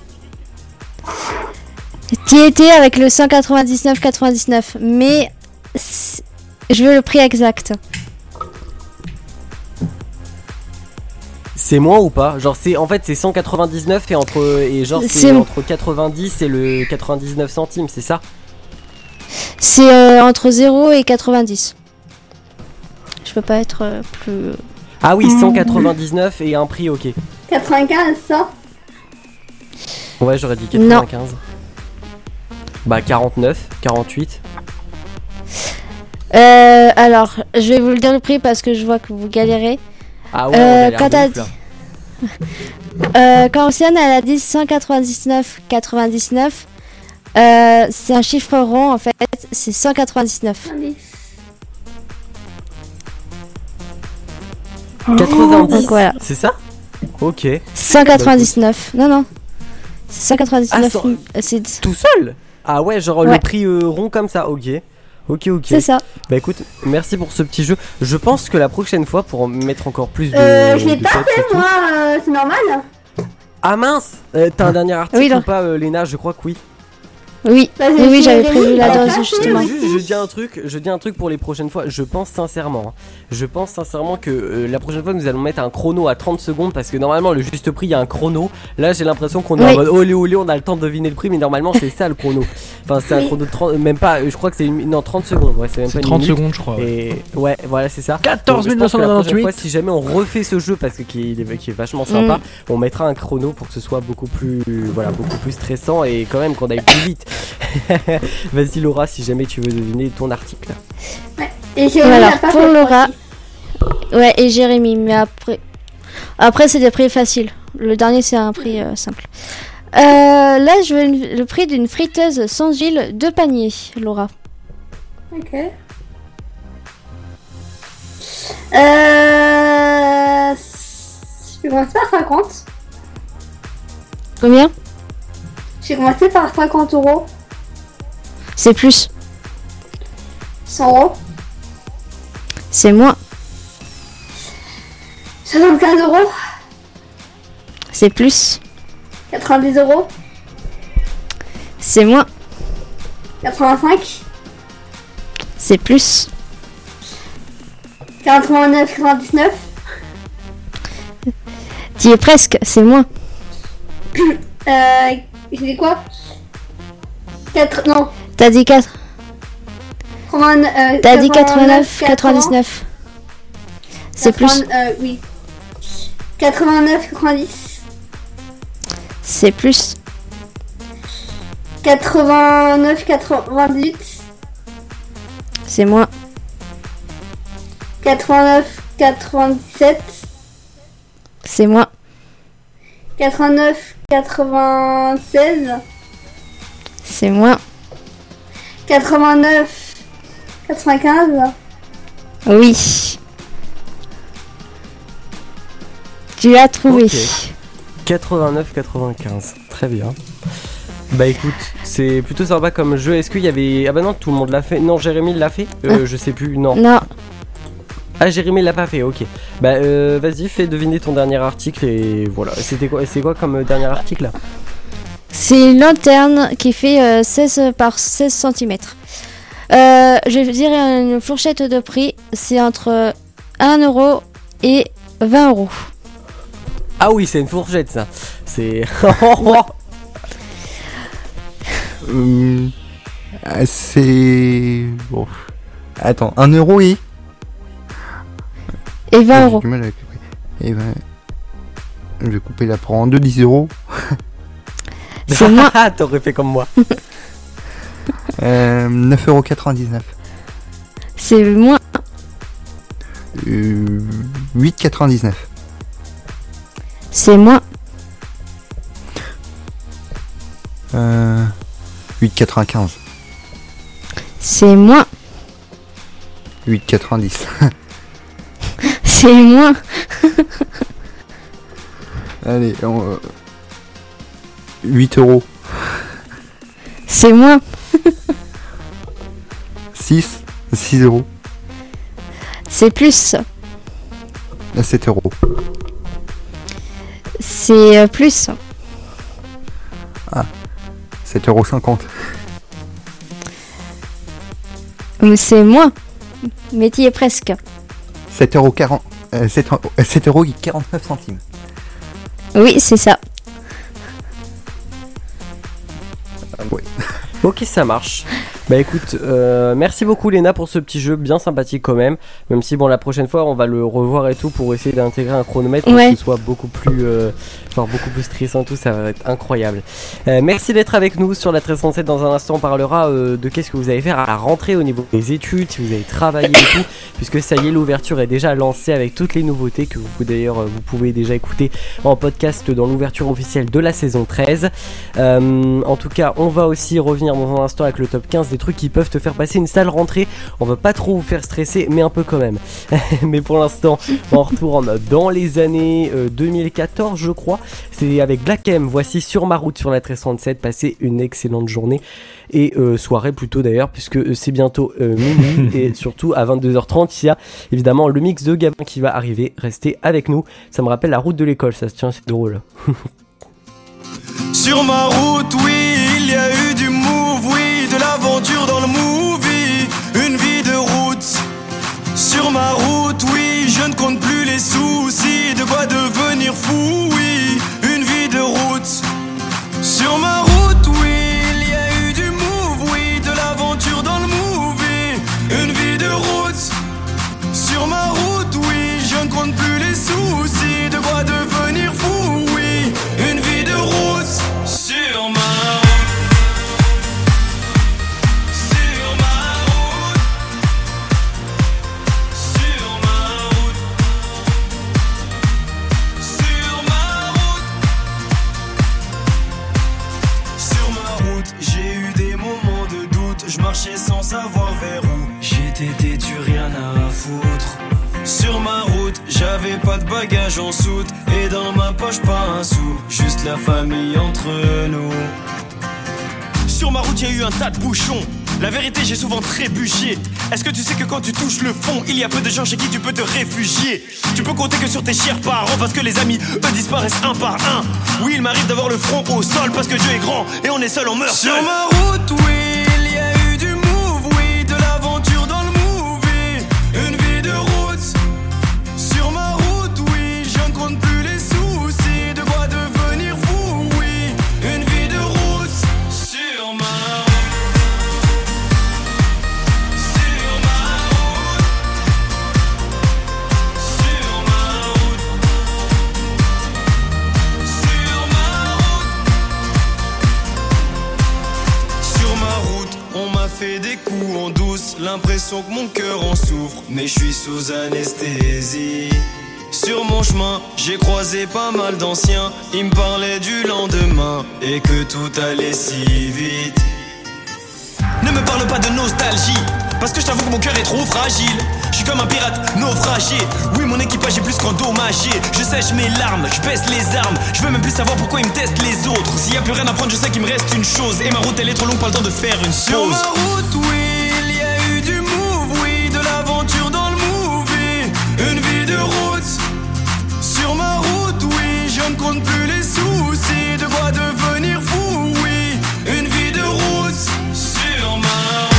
T'y étais avec le cent quatre-vingt-dix-neuf quatre-vingt-dix-neuf. Mais c'est- je veux le prix exact. C'est moins ou pas? Genre c'est en fait c'est cent quatre-vingt-dix-neuf et entre et genre c'est C'est- entre quatre-vingt-dix et le quatre-vingt-dix-neuf centimes, c'est ça? C'est euh, entre zéro et quatre-vingt-dix. Je peux pas être euh, plus... Ah oui, cent quatre-vingt-dix-neuf et un prix OK. quatre-vingt-quinze, ça? Ouais, j'aurais dit quatre-vingt-quinze. Bah quarante-neuf, quarante-huit. Euh, alors, je vais vous le dire le prix parce que je vois que vous galérez. Ah ouais, Euh, on galère quand de t'as ouf, là. Euh, quand Océane elle a dit cent quatre-vingt-dix-neuf quatre-vingt-dix-neuf, euh, c'est un chiffre rond en fait, c'est cent quatre-vingt-dix-neuf. quatre-vingt-dix, Donc voilà. c'est ça? OK. cent quatre-vingt-dix-neuf. Non, non. C'est cent quatre-vingt-dix-neuf. Ah, cent- euh, c'est... Tout seul? Ah ouais, genre le Ouais. prix euh, rond comme ça, OK. Ok, ok. C'est ça. Bah écoute, merci pour ce petit jeu. Je pense que la prochaine fois, pour mettre encore plus de. Euh, je l'ai de pas tête fait et tout- moi, euh, c'est normal. Ah mince euh, T'as un dernier article Oui, non. ou pas, euh, Léna? Je crois que oui. Oui, Bah, oui, j'ai- oui, j'avais j'ai- prévu la j'ai- dose j'ai- justement. j'ai- Juste, je dis un truc, je dis un truc pour les prochaines fois. Je pense sincèrement, hein, je pense sincèrement que euh, la prochaine fois nous allons mettre un chrono à trente secondes parce que normalement le juste prix il y a un chrono. Là j'ai l'impression qu'on est Oui. en mode olé olé, on a le temps de deviner le prix, mais normalement c'est ça le chrono. Enfin c'est un Oui. chrono de trente, même pas. euh, Je crois que c'est une, non trente secondes. Ouais c'est même C'est pas une trente minute. secondes, je crois. ouais. Et ouais, voilà, c'est ça. quatorze Donc, je pense que la prochaine neuf cent fois, quatre-vingt-huit. si jamais on refait ce jeu parce que qui est, qui est vachement sympa, on mettra un chrono pour que ce soit beaucoup plus, voilà, beaucoup plus stressant et quand même qu'on aille plus vite. Vas-y Laura, si jamais tu veux deviner ton article. Et j'ai Voilà, pas pour fait Laura. Ouais, et Jérémy, mais après. Après, c'est des prix faciles. Le dernier, c'est un prix euh, simple. Euh, là, je veux une- le prix d'une friteuse sans huile de panier, Laura. Ok. Euh... Je vais commencer par cinquante. Combien? Je vais commencer par cinquante euros. C'est plus. cent euros. C'est moins. soixante-quinze euros. C'est plus. quatre-vingt-dix euros. C'est moins. quatre-vingt-cinq. C'est plus. quatre-vingt-neuf, quatre-vingt-dix-neuf. Tu y es presque. C'est moins. Euh... J'ai dit quoi quatre... Non. T'as dit quatre. quatre-vingt, euh, T'as dit quatre-vingt-neuf, quatre-vingt-neuf, quatre-vingt-dix-neuf. C'est plus. quatre-vingts, euh, oui. quatre-vingt-neuf, quatre-vingt-dix. C'est plus. quatre-vingt-neuf, quatre-vingt-dix. C'est moins. quatre-vingt-neuf, quatre-vingt-dix-sept. C'est moins. quatre-vingt-neuf, quatre-vingt-seize. C'est moins. quatre-vingt-neuf, quatre-vingt-quinze. Oui. Tu as trouvé. Ok. quatre-vingt-neuf quatre-vingt-quinze. Très bien. Bah écoute, c'est plutôt sympa comme jeu. Est-ce qu'il y avait. Ah bah non, tout le monde l'a fait. Non, Jérémy l'a fait euh, Je sais plus, non. Non. Ah, Jérémy l'a pas fait, ok. Bah euh, vas-y, fais deviner ton dernier article et voilà. C'était quoi, c'est quoi comme euh, dernier article? C'est une lanterne qui fait euh, seize par seize centimètres. Euh, je vais dire une fourchette de prix. C'est entre un euro et vingt euros. Ah oui, c'est une fourchette ça. C'est. Hum, ah, c'est. Bon. Attends, un euro et. Et vingt J'ai euros. du mal avec le prix. Et ben. Je vais couper la prend en deux, dix euros. C'est moins. Ah, t'aurais fait comme moi. Euh, neuf euros quatre-vingt-dix-neuf. C'est moins. Euh, huit quatre-vingt-dix-neuf. C'est moins. Euh, huit quatre-vingt-quinze. C'est moins. huit quatre-vingt-dix. C'est moins. Allez, on, euh, huit euros. C'est moins. six. six euros. C'est plus. sept euros. C'est euh, plus. sept euros cinquante. Ou c'est moins. Mais tu y es presque. sept euros quarante. Euh, sept euros quarante-neuf centimes. Oui, c'est ça. Ouais. Ok, ça marche. Bah écoute, euh, merci beaucoup Léna pour ce petit jeu bien sympathique quand même. Même si bon la prochaine fois on va le revoir et tout pour essayer d'intégrer un chronomètre pour Ouais. que ce soit beaucoup plus, euh, genre beaucoup plus stressant et tout, ça va être incroyable. Euh, merci d'être avec nous sur la treize cent sept. Dans un instant on parlera euh, de qu'est-ce que vous allez faire à la rentrée au niveau des études, si vous avez travaillé et tout, puisque ça y est l'ouverture est déjà lancée avec toutes les nouveautés que vous pouvez d'ailleurs euh, vous pouvez déjà écouter en podcast dans l'ouverture officielle de la saison treize. Euh, en tout cas on va aussi revenir dans un instant avec le top quinze des des trucs qui peuvent te faire passer une sale rentrée. On va pas trop vous faire stresser, mais un peu quand même. Mais pour l'instant, on retourne dans les années euh, deux mille quatorze, je crois. C'est avec Black M. Voici Sur ma route sur la treize trente-sept. Passez une excellente journée et euh, soirée plutôt d'ailleurs, puisque c'est bientôt euh, minuit et surtout à vingt-deux heures trente, il y a évidemment le mix de Gabin qui va arriver. Restez avec nous. Ça me rappelle la route de l'école, ça se tient, c'est drôle. Sur ma route, oui, il y a eu du move, oui, de l'aventure dans le movie, une vie de route. Sur ma route, oui, je ne compte plus les soucis, de quoi devenir fou, oui, une vie de route. Sur ma route, oui, il y a eu du move, oui, de l'aventure dans le movie, une vie de route. Sur ma route, oui, je ne compte plus les soucis, de quoi devenir fou, oui, une vie de route. Sur ma route, sur ma route, sur ma route, sur ma route, sur ma route, j'ai eu des moments de doute, je marchais sans savoir vers où, j'étais têtu, rien à foutre. Sur ma route, j'avais pas de bagages en soute, et dans ma poche pas un sou, juste la famille entre nous. Sur ma route, y'a eu un tas de bouchons. La vérité, j'ai souvent trébuché. Est-ce que tu sais que quand tu touches le fond, il y a peu de gens chez qui tu peux te réfugier? Tu peux compter que sur tes chers parents, parce que les amis, eux, disparaissent un par un. Oui, il m'arrive d'avoir le front au sol, parce que Dieu est grand, et on est seul, on meurt seul. Sur ma route, oui, il y a eu du move, oui, de l'aventure dans le movie, une vie de route. Sur ma route, oui, je ne compte plus les soucis, de quoi devenir fou, oui, une vie de route. Sur ma route, sur ma route, sur ma route, sur ma route, sur ma route, on m'a fait des coups en douce, l'impression que mon cœur en souffre, mais je suis sous anesthésie. Sur mon chemin, j'ai croisé pas mal d'anciens, ils me parlaient du lendemain et que tout allait si vite. Ne me parle pas de nostalgie, parce que je t'avoue que mon cœur est trop fragile. Je suis comme un pirate naufragé, oui mon équipage est plus qu'endommagé. Je sèche mes larmes, je baisse les armes, je veux même plus savoir pourquoi ils me testent les autres. S'il y a plus rien à prendre, je sais qu'il me reste une chose, et ma route elle est trop longue, pas le temps de faire une pause. Sur ma route, oui, il y a eu du move, oui, de l'aventure dans le movie, une vie de route. Sur ma route, oui, je ne compte plus les soucis, de quoi devenir fou, oui, une vie de route. Sur ma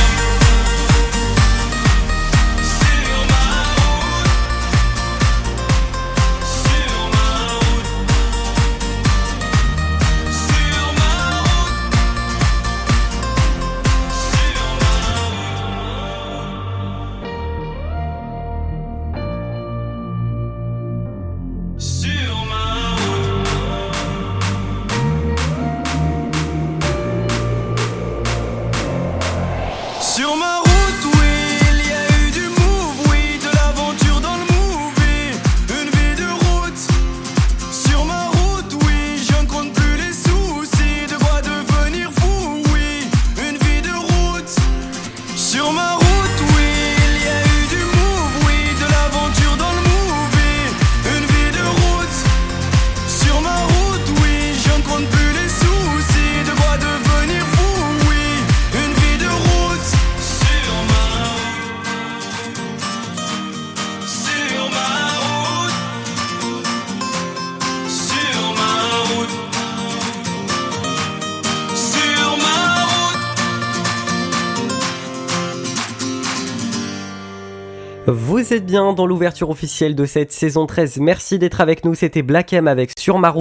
Vous êtes bien dans l'ouverture officielle de cette saison treize. Merci d'être avec nous. C'était Black M avec Sur ma route.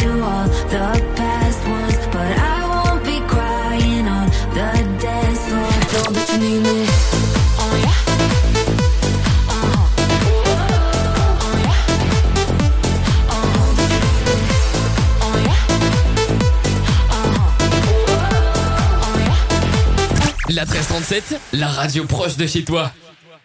The past ones, but I won't be crying on the dance floor. la treize trente-sept, la radio proche de chez toi.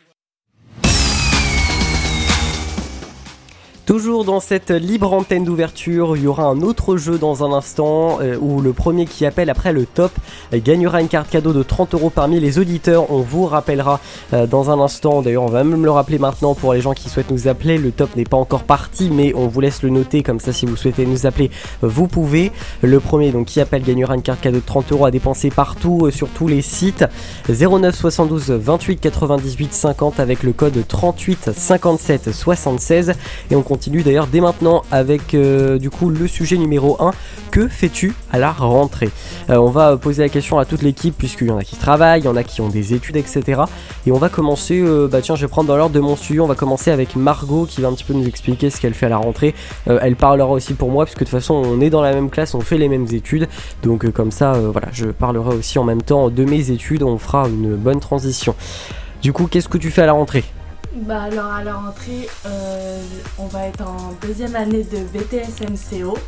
Toujours dans cette libre antenne d'ouverture, il y aura un autre jeu dans un instant euh, où le premier qui appelle après le top euh, gagnera une carte cadeau de trente euros parmi les auditeurs. On vous rappellera euh, dans un instant, d'ailleurs on va même le rappeler maintenant pour les gens qui souhaitent nous appeler. Le top n'est pas encore parti mais on vous laisse le noter, comme ça si vous souhaitez nous appeler euh, vous pouvez. Le premier donc qui appelle gagnera une carte cadeau de trente euros à dépenser partout euh, sur tous les sites. zéro neuf soixante-douze vingt-huit quatre-vingt-dix-huit cinquante avec le code trente-huit cinquante-sept soixante-seize et on continue continue d'ailleurs dès maintenant avec euh, du coup le sujet numéro un. Que fais-tu à la rentrée? euh, On va poser la question à toute l'équipe puisqu'il y en a qui travaillent, il y en a qui ont des études, et cetera. Et on va commencer, euh, bah tiens je vais prendre dans l'ordre de mon studio, on va commencer avec Margot qui va un petit peu nous expliquer ce qu'elle fait à la rentrée. euh, Elle parlera aussi pour moi puisque de toute façon on est dans la même classe, on fait les mêmes études. Donc euh, comme ça euh, voilà, je parlerai aussi en même temps de mes études, on fera une bonne transition. Du coup qu'est-ce que tu fais à la rentrée? Bah alors à la rentrée, euh, on va être en deuxième année de B T S M C O.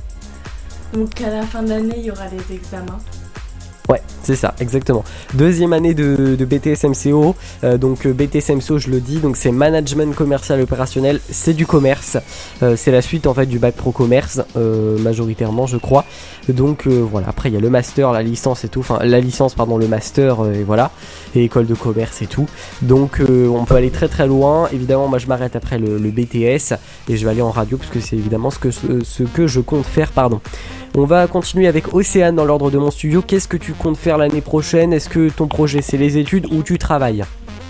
Donc à la fin de l'année, il y aura les examens. Ouais, c'est ça, exactement. Deuxième année de, de B T S M C O, euh, donc euh, B T S M C O je le dis, donc c'est Management Commercial Opérationnel, c'est du commerce, euh, c'est la suite en fait du bac pro commerce, euh, majoritairement je crois. Donc euh, voilà, après il y a le master, la licence et tout, enfin la licence pardon, le master euh, et voilà, et école de commerce et tout. Donc euh, on peut aller très très loin, évidemment moi je m'arrête après le, le B T S et je vais aller en radio parce que c'est évidemment ce que, ce, ce que je compte faire, pardon. On va continuer avec Océane dans l'ordre de mon studio. Qu'est-ce que tu comptes faire l'année prochaine? Est-ce que ton projet c'est les études ou tu travailles?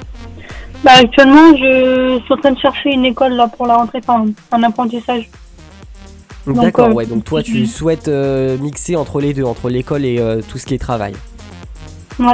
Bah actuellement je suis en train de chercher une école là pour la rentrée, enfin un apprentissage. D'accord, euh, ouais, donc toi tu souhaites euh, mixer entre les deux, entre l'école et euh, tout ce qui est travail. Ouais.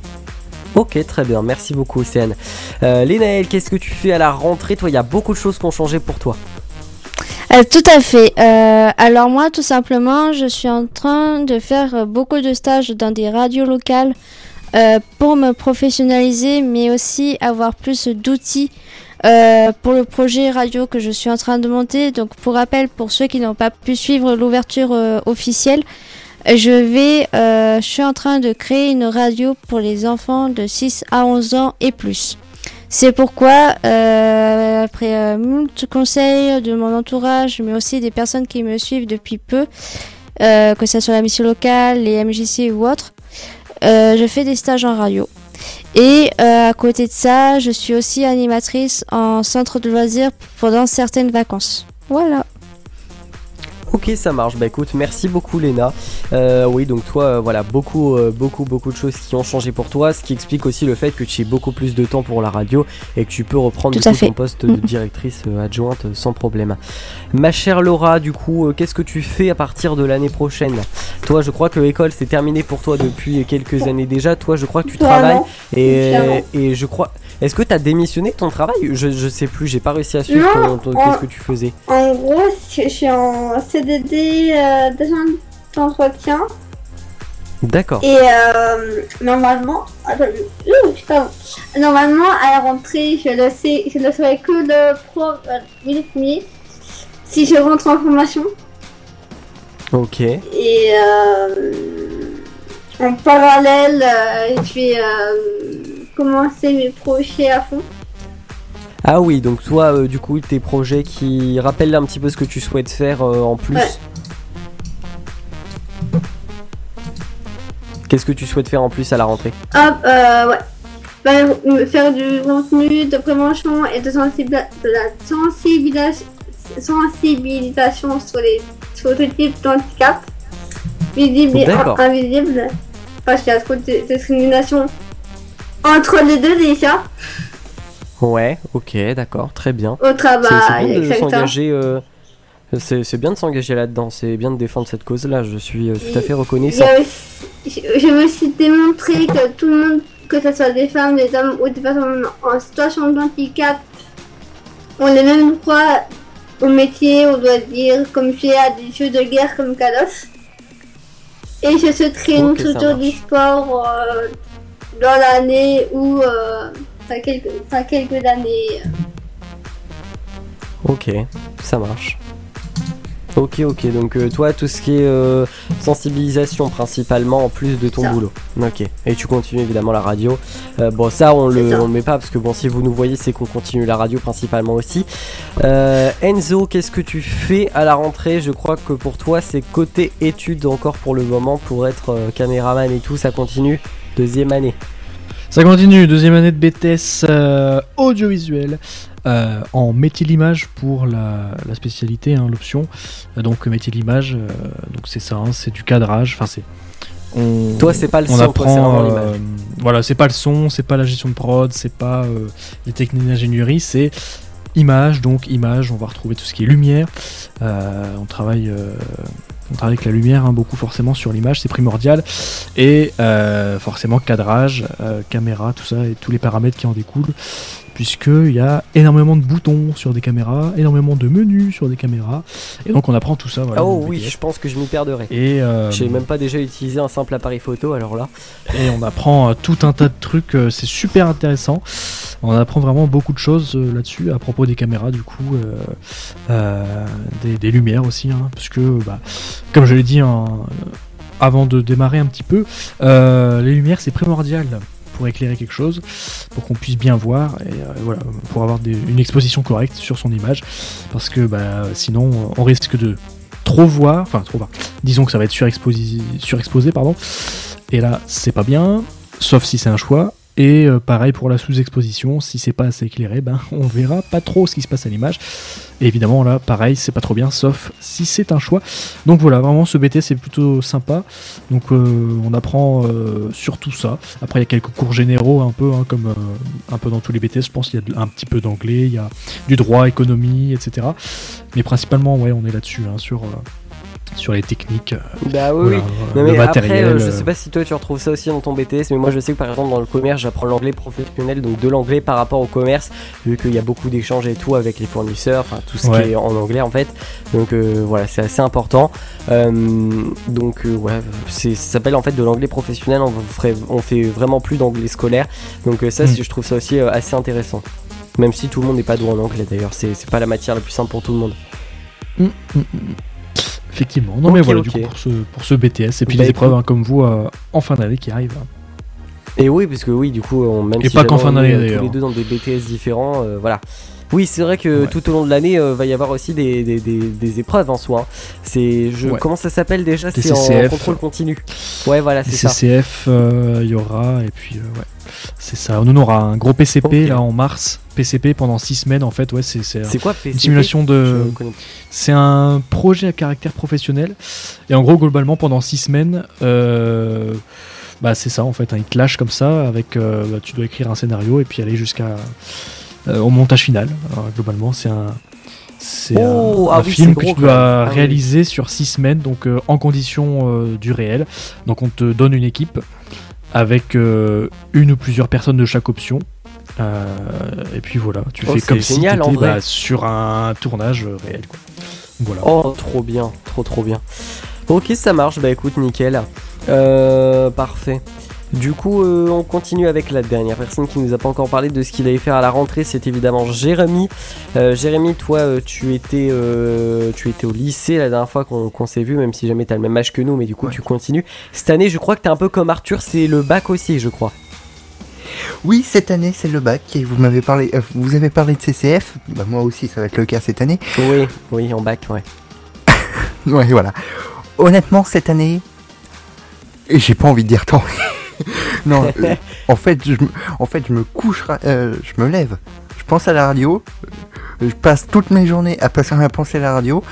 Ok, très bien, merci beaucoup Océane. Euh, Lénaëlle, qu'est-ce que tu fais à la rentrée? Toi, il y a beaucoup de choses qui ont changé pour toi. Euh, tout à fait. Euh, alors moi, tout simplement, je suis en train de faire euh, beaucoup de stages dans des radios locales euh, pour me professionnaliser, mais aussi avoir plus d'outils euh, pour le projet radio que je suis en train de monter. Donc pour rappel, pour ceux qui n'ont pas pu suivre l'ouverture euh, officielle, je vais, euh, je suis en train de créer une radio pour les enfants de six à onze ans et plus. C'est pourquoi, euh, après euh, moult conseils de mon entourage, mais aussi des personnes qui me suivent depuis peu, euh, que ce soit la mission locale, les M J C ou autres, euh, je fais des stages en radio. Et euh, à côté de ça, je suis aussi animatrice en centre de loisirs pendant certaines vacances. Voilà. Ok, ça marche. Bah écoute, merci beaucoup Léna. Euh, oui, donc toi, euh, voilà, beaucoup, euh, beaucoup, beaucoup de choses qui ont changé pour toi, ce qui explique aussi le fait que tu aies beaucoup plus de temps pour la radio et que tu peux reprendre du coup, ton poste de directrice euh, adjointe euh, sans problème. Ma chère Laura, du coup, euh, qu'est-ce que tu fais à partir de l'année prochaine? Toi, je crois que l'école c'est terminé pour toi depuis quelques années déjà. Toi, je crois que tu travailles et, et je crois. Est-ce que tu as démissionné de ton travail? je, je sais plus, j'ai pas réussi à suivre Non, ton, ton, en, qu'est-ce que tu faisais. En gros, je suis en C D D euh, d'agent d'entretien. D'accord. Et euh, normalement, attends, ouh, putain. Normalement à la rentrée, je le sais, je ne saurai que le pro euh, premier si je rentre en formation. Ok. Et euh, en parallèle, euh, je vais euh, commencer mes projets à fond. Ah oui, donc toi, euh, du coup, tes projets qui rappellent un petit peu ce que tu souhaites faire euh, en plus. Ouais. Qu'est-ce que tu souhaites faire en plus à la rentrée? Hop, euh, ouais. Bah, faire du contenu de prévention et de, sensibila- de la sensibilisation, sensibilisation sur les sur tout type d'handicap, visible et D'accord. invisible. Parce qu'il y a trop de discrimination entre les deux déjà. Ouais, ok, d'accord, très bien. Au travail, c'est, c'est bien de exactement. s'engager. Euh, c'est, c'est bien de s'engager là-dedans. C'est bien de défendre cette cause-là. Je suis euh, tout à fait reconnaissant. Je, je me suis démontré que tout le monde, que ce soit des femmes, des hommes ou des personnes en situation de handicap, ont les mêmes droits au métier, on doit dire, comme fait à des jeux de guerre comme Call of. Et je souhaiterais une Ok, ça structure marche. du sport euh, dans l'année où, euh, enfin quelques, enfin quelques années. Ok, ça marche. Ok, ok, donc euh, toi, tout ce qui est euh, sensibilisation principalement en plus de ton Ça. boulot. Ok, et tu continues évidemment la radio. Euh, bon, ça, on le, C'est ça. on le met pas parce que bon, si vous nous voyez, c'est qu'on continue la radio principalement aussi. Euh, Enzo, qu'est-ce que tu fais à la rentrée? Je crois que pour toi, c'est côté études encore pour le moment, pour être euh, caméraman et tout, ça continue. Deuxième année. Ça continue, deuxième année de B T S euh, audiovisuel. Euh, en métier de l'image pour la, la spécialité, hein, l'option. Euh, donc métier de l'image, euh, donc c'est ça, hein, c'est du cadrage. Enfin c'est. On, Toi, c'est pas le on son, apprend, toi, c'est vraiment euh, l'image. voilà, c'est pas le son, c'est pas la gestion de prod, c'est pas euh, les techniques d'ingénierie, c'est image. Donc image, on va retrouver tout ce qui est lumière. Euh, on travaille. Euh, On travaille avec la lumière, hein, beaucoup forcément sur l'image, c'est primordial. Et euh, forcément cadrage, euh, caméra, tout ça et tous les paramètres qui en découlent. Puisqu'il y a énormément de boutons sur des caméras, énormément de menus sur des caméras. Et donc on apprend tout ça. Voilà, Oh dans le oui, B T S. je pense que je m'y perdrais. Et, euh, J'ai même pas déjà utilisé un simple appareil photo, alors là. et on apprend euh, tout un tas de trucs, euh, c'est super intéressant. On apprend vraiment beaucoup de choses euh, là-dessus, à propos des caméras du coup, euh, euh, des, des lumières aussi, hein, parce que, bah, comme je l'ai dit hein, avant de démarrer un petit peu, euh, les lumières c'est primordial pour éclairer quelque chose, pour qu'on puisse bien voir, et euh, voilà, pour avoir des- une exposition correcte sur son image, parce que bah, sinon on risque de trop voir, enfin trop voir, disons que ça va être surexposé, surexposé pardon, et là c'est pas bien, sauf si c'est un choix. Et euh, pareil pour la sous-exposition, si c'est pas assez éclairé, ben on verra pas trop ce qui se passe à l'image. Et évidemment là, pareil, c'est pas trop bien, sauf si c'est un choix. Donc voilà, vraiment ce B T S c'est plutôt sympa. Donc euh, on apprend euh, sur tout ça. Après il y a quelques cours généraux un peu, hein, comme euh, un peu dans tous les B T S, je pense qu'il y a de- un petit peu d'anglais, il y a du droit, économie, et cetera. Mais principalement, ouais, on est là-dessus, hein, sur, euh, sur les techniques, euh, Bah oui, voilà, oui. euh, Non, le mais après, matériel. euh, je euh, sais pas si toi tu retrouves ça aussi dans ton B T S, mais moi je sais que par exemple dans le commerce, j'apprends l'anglais professionnel, donc de l'anglais par rapport au commerce, vu qu'il y a beaucoup d'échanges et tout avec les fournisseurs, enfin tout ce Ouais. qui est en anglais en fait. Donc euh, voilà, c'est assez important. Euh, donc euh, ouais, c'est, ça s'appelle en fait de l'anglais professionnel, on ferait, on fait vraiment plus d'anglais scolaire. Donc euh, ça, Mm. c'est- je trouve ça aussi euh, assez intéressant. Même si tout le monde n'est pas doué en anglais d'ailleurs, c'est, c'est pas la matière la plus simple pour tout le monde. Mm, mm, mm. Effectivement. Non mais Ok, voilà ok. du coup pour ce, pour ce B T S et puis Bah, les épreuves écoute. hein, comme vous euh, en fin d'année qui arrivent. Et oui, parce que oui, du coup, on, même Et si pas jamais qu'en fin on d'année, est, euh, tous d'ailleurs. les deux dans des B T S différents, euh, voilà. Oui, c'est vrai que Ouais. tout au long de l'année, euh, va y avoir aussi des, des, des, des épreuves en soi. hein. C'est, je, Ouais. comment ça s'appelle déjà? Des C'est en C C F. contrôle continu. Ouais, voilà, c'est Les ça. C C F, euh, il y aura et puis euh, ouais, c'est ça. Nous on aura un gros P C P Ok. là en mars. P C P pendant six semaines en fait. Ouais, c'est c'est, C'est quoi P C P? une simulation de. Je connais pas. C'est un projet à caractère professionnel et en gros globalement pendant six semaines. Euh, Bah c'est ça en fait, hein, ils te lâchent comme ça avec, euh, bah, tu dois écrire un scénario et puis aller jusqu'à euh, au montage final. Alors, globalement c'est un, c'est Oh, un, ah un oui, film c'est que gros, tu quand dois même. Ah oui. réaliser sur six semaines, donc euh, en condition euh, du réel. Donc on te donne une équipe avec euh, une ou plusieurs personnes de chaque option. Euh, et puis voilà, tu Oh, fais c'est comme génial, si en tu étais vrai. sur un tournage euh, réel. Quoi. Voilà. Oh, trop bien, trop trop bien. Ok, ça marche, bah écoute, nickel. Euh, parfait. Du coup, euh, on continue avec la dernière personne qui nous a pas encore parlé de ce qu'il allait faire à la rentrée, c'est évidemment Jérémy. Euh, Jérémy, toi, euh, tu étais, euh, tu étais au lycée la dernière fois qu'on, qu'on s'est vu, même si jamais t'as le même âge que nous, mais du coup, Ouais. tu continues. Cette année, je crois que t'es un peu comme Arthur, c'est le bac aussi, je crois. Oui, cette année, c'est le bac. Et vous m'avez parlé, euh, vous avez parlé de C C F. Bah, moi aussi, ça va être le cas cette année. Oui, oui, en bac, ouais. Ouais, voilà. Honnêtement, cette année, et j'ai pas envie de dire tant. non, euh, en fait, je, me- en fait, je me couche, ra- euh, je me lève, je pense à la radio, euh, je passe toutes mes journées à passer à penser à la radio.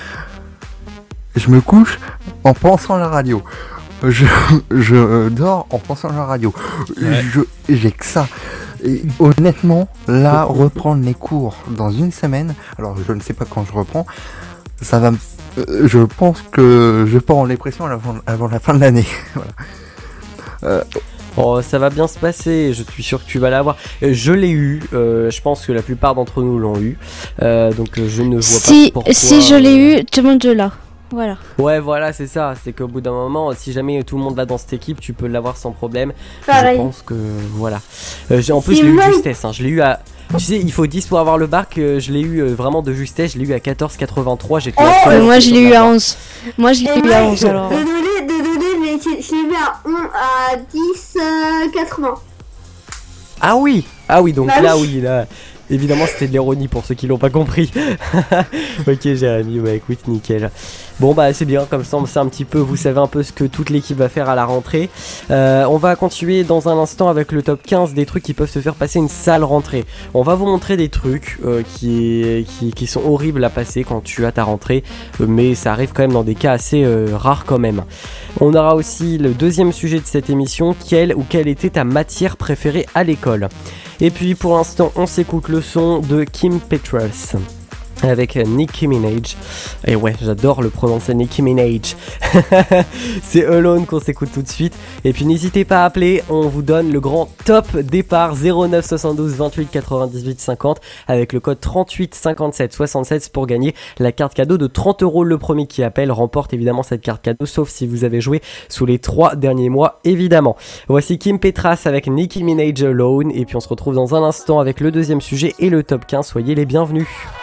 Je me couche en pensant à la radio. Je, je euh, dors en pensant à la radio. Ouais. Je, j'ai que ça. Et honnêtement, là, reprendre les cours dans une semaine, alors je ne sais pas quand je reprends, ça va me... euh, je pense que je pars en dépression avant, avant la fin de l'année. Voilà. Euh, Oh, ça va bien se passer, je suis sûr que tu vas l'avoir. Euh, Je l'ai eu, euh, je pense que la plupart d'entre nous l'ont eu. Euh, donc euh, je ne vois Si, pas pourquoi. si je l'ai eu, tout le monde l'a. Voilà. Ouais, voilà, c'est ça. C'est qu'au bout d'un moment, si jamais tout le monde va dans cette équipe, tu peux l'avoir sans problème. Pareil. Je pense que voilà. Euh, j'ai- en plus, Si je l'ai eu de moi- justesse. Hein. Je l'ai eu à. Tu sais, il faut dix pour avoir le bac. euh, je l'ai eu euh, vraiment de justesse. Je l'ai eu à quatorze virgule quatre-vingt-trois. J'étais. Oh, la seule Mais moi, je l'ai eu à l'avoir. onze. Moi, je l'ai Et eu à moi, onze alors. De donner, de donner, mais je je l'ai vu à, on- à dix virgule quatre-vingts. Ah oui, ah oui. Donc Bah là, oui. oui, là. Évidemment, c'était de l'ironie pour ceux qui l'ont pas compris. Ok, Jérémy, bah écoute, nickel. Bon, bah c'est bien, comme ça, on sait un petit peu, vous savez un peu ce que toute l'équipe va faire à la rentrée. Euh, on va continuer dans un instant avec le top quinze des trucs qui peuvent se faire passer une sale rentrée. On va vous montrer des trucs euh, qui, qui, qui sont horribles à passer quand tu as ta rentrée, euh, mais ça arrive quand même dans des cas assez euh, rares quand même. On aura aussi le deuxième sujet de cette émission, quelle ou quelle était ta matière préférée à l'école. Et puis pour l'instant, on s'écoute le son de Kim Petras avec Nicki Minaj. Et ouais, j'adore le prononcer, Nicki Minaj. C'est Alone qu'on s'écoute tout de suite. Et puis n'hésitez pas à appeler, on vous donne le grand top départ zéro neuf soixante-douze vingt-huit quatre-vingt-dix-huit cinquante avec le code trente-huit cinquante-sept soixante-sept pour gagner la carte cadeau de trente euros. Le premier qui appelle remporte évidemment cette carte cadeau, sauf si vous avez joué sous les trois derniers mois évidemment. Voici Kim Petras avec Nicki Minaj Alone. Et puis on se retrouve dans un instant avec le deuxième sujet et le top quinze. Soyez les bienvenus.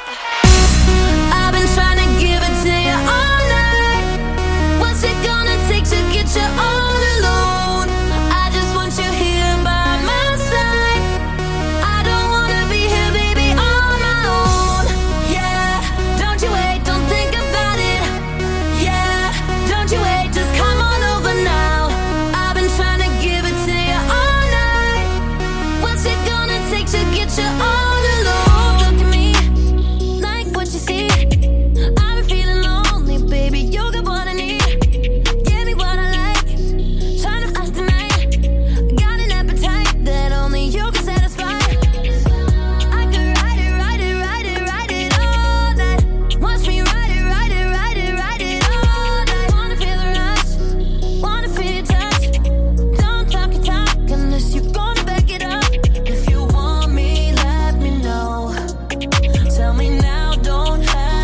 I've been trying to give it to you all night. What's it gonna take to get you all alone? I just want you here by my side. I don't wanna be here, baby, on my own. Yeah, don't you wait, don't think about it. Yeah, don't you wait, just come on over now. I've been trying to give it to you all night. What's it gonna take to get you all alone? Look at me, like what you see. I've been feeling lonely, baby. You got what I need. Give me what I like. Trying to find tonight. Got an appetite that only you can satisfy. I could ride it, ride it, ride it, ride it all night. Watch me ride it, ride it, ride it, ride it all night. Wanna feel the rush, wanna feel your touch. Don't talk your talk unless you're gonna back it up. If you want me, let me know. Tell me now, don't